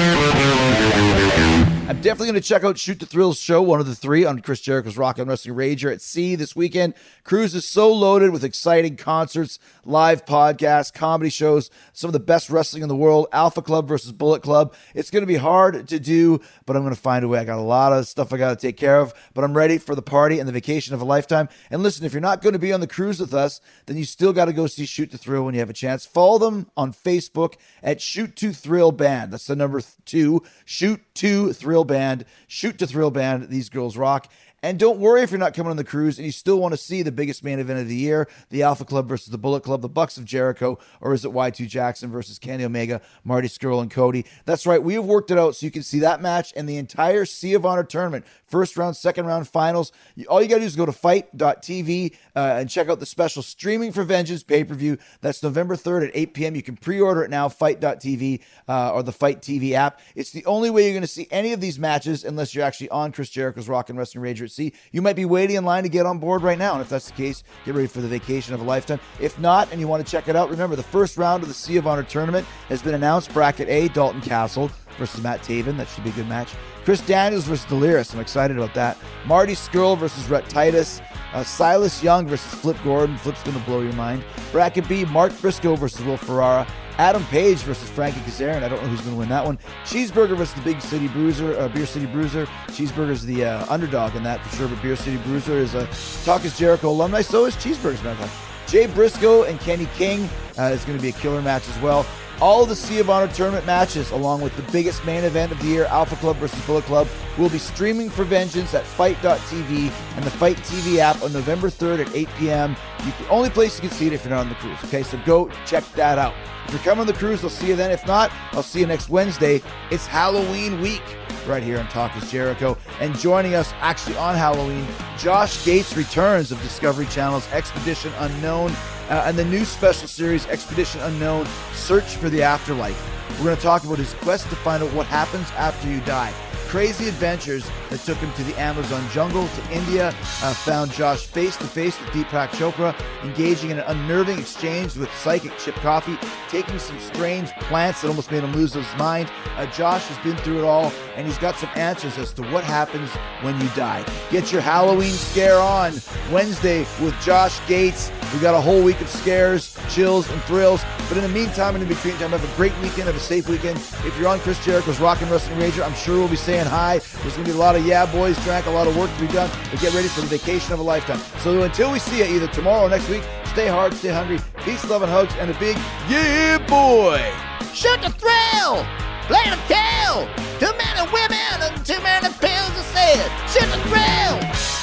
I'm definitely going to check out Shoot to Thrill's show, one of the three, on Chris Jericho's Rock and Wrestling Rager at Sea this weekend. Cruise is so loaded with exciting concerts, live podcasts, comedy shows, some of the best wrestling in the world, Alpha Club versus Bullet Club. It's going to be hard to do, but I'm going to find a way. I got a lot of stuff I got to take care of, but I'm ready for the party and the vacation of a lifetime. And listen, if you're not going to be on the cruise with us, then you still got to go see Shoot to Thrill when you have a chance. Follow them on Facebook at Shoot to Thrill Band. That's the number two, Shoot to Thrill Band. Shoot to Thrill Band. These girls rock. And don't worry if you're not coming on the cruise and you still want to see the biggest main event of the year, the Alpha Club versus the Bullet Club, the Bucks of Jericho, or is it Y two Jackson versus Kenny Omega, Marty Scurll, and Cody? That's right. We have worked it out so you can see that match and the entire Sea of Honor tournament. First round, second round, finals. All you got to do is go to fight dot t v uh, and check out the special Streaming for Vengeance pay-per-view. That's November third at eight p.m. You can pre-order it now, fight dot t v uh, or the Fight T V app. It's the only way you're going to see any of these matches unless you're actually on Chris Jericho's Rock and Wrestling Rager at Sea. You might be waiting in line to get on board right now, and if that's the case, get ready for the vacation of a lifetime. If not, and you want to check it out, remember the first round of the Sea of Honor tournament has been announced. Bracket A, Dalton Castle versus Matt Taven. That should be a good match. Chris Daniels versus Delirious. I'm excited about that. Marty Scurll versus Rhett Titus. Uh, Silas Young versus Flip Gordon. Flip's going to blow your mind. Bracket B, Mark Briscoe versus Will Ferrara. Adam Page versus Frankie Kazarian. I don't know who's going to win that one. Cheeseburger versus the Big City Bruiser, uh, Beer City Bruiser. Cheeseburger's the uh, underdog in that for sure, but Beer City Bruiser is a Talk is Jericho alumni. So is Cheeseburger's matter of fact. Jay Briscoe and Kenny King uh, is going to be a killer match as well. All the Sea of Honor tournament matches, along with the biggest main event of the year, Alpha Club versus Bullet Club, will be streaming for Vengeance at fight dot t v and the Fight T V app on November third at eight p.m. You can, only place you can see it if you're not on the cruise. Okay, so go check that out. If you're coming on the cruise, I'll see you then. If not, I'll see you next Wednesday. It's Halloween week right here on Talk is Jericho. And joining us actually on Halloween, Josh Gates returns of Discovery Channel's Expedition Unknown uh, and the new special series Expedition Unknown, Search for the Afterlife. We're going to talk about his quest to find out what happens after you die. crazy adventures that took him to the Amazon jungle, to India, uh, found Josh face-to-face with Deepak Chopra, engaging in an unnerving exchange with psychic Chip Coffey, taking some strange plants that almost made him lose his mind. Uh, Josh has been through it all, and he's got some answers as to what happens when you die. Get your Halloween scare on Wednesday with Josh Gates. We got a whole week of scares, chills, and thrills. But in the meantime and in between time, have a great weekend, have a safe weekend. If you're on Chris Jericho's Rockin' Wrestling Rager, I'm sure we'll be saying hi. There's going to be a lot of yeah boys drank, a lot of work to be done, but get ready for the vacation of a lifetime. So until we see you either tomorrow or next week, stay hard, stay hungry, peace, love, and hugs, and a big yeah boy. Shoot the thrill! Play the kill! Too many women and too many pills are said. Shoot the thrill!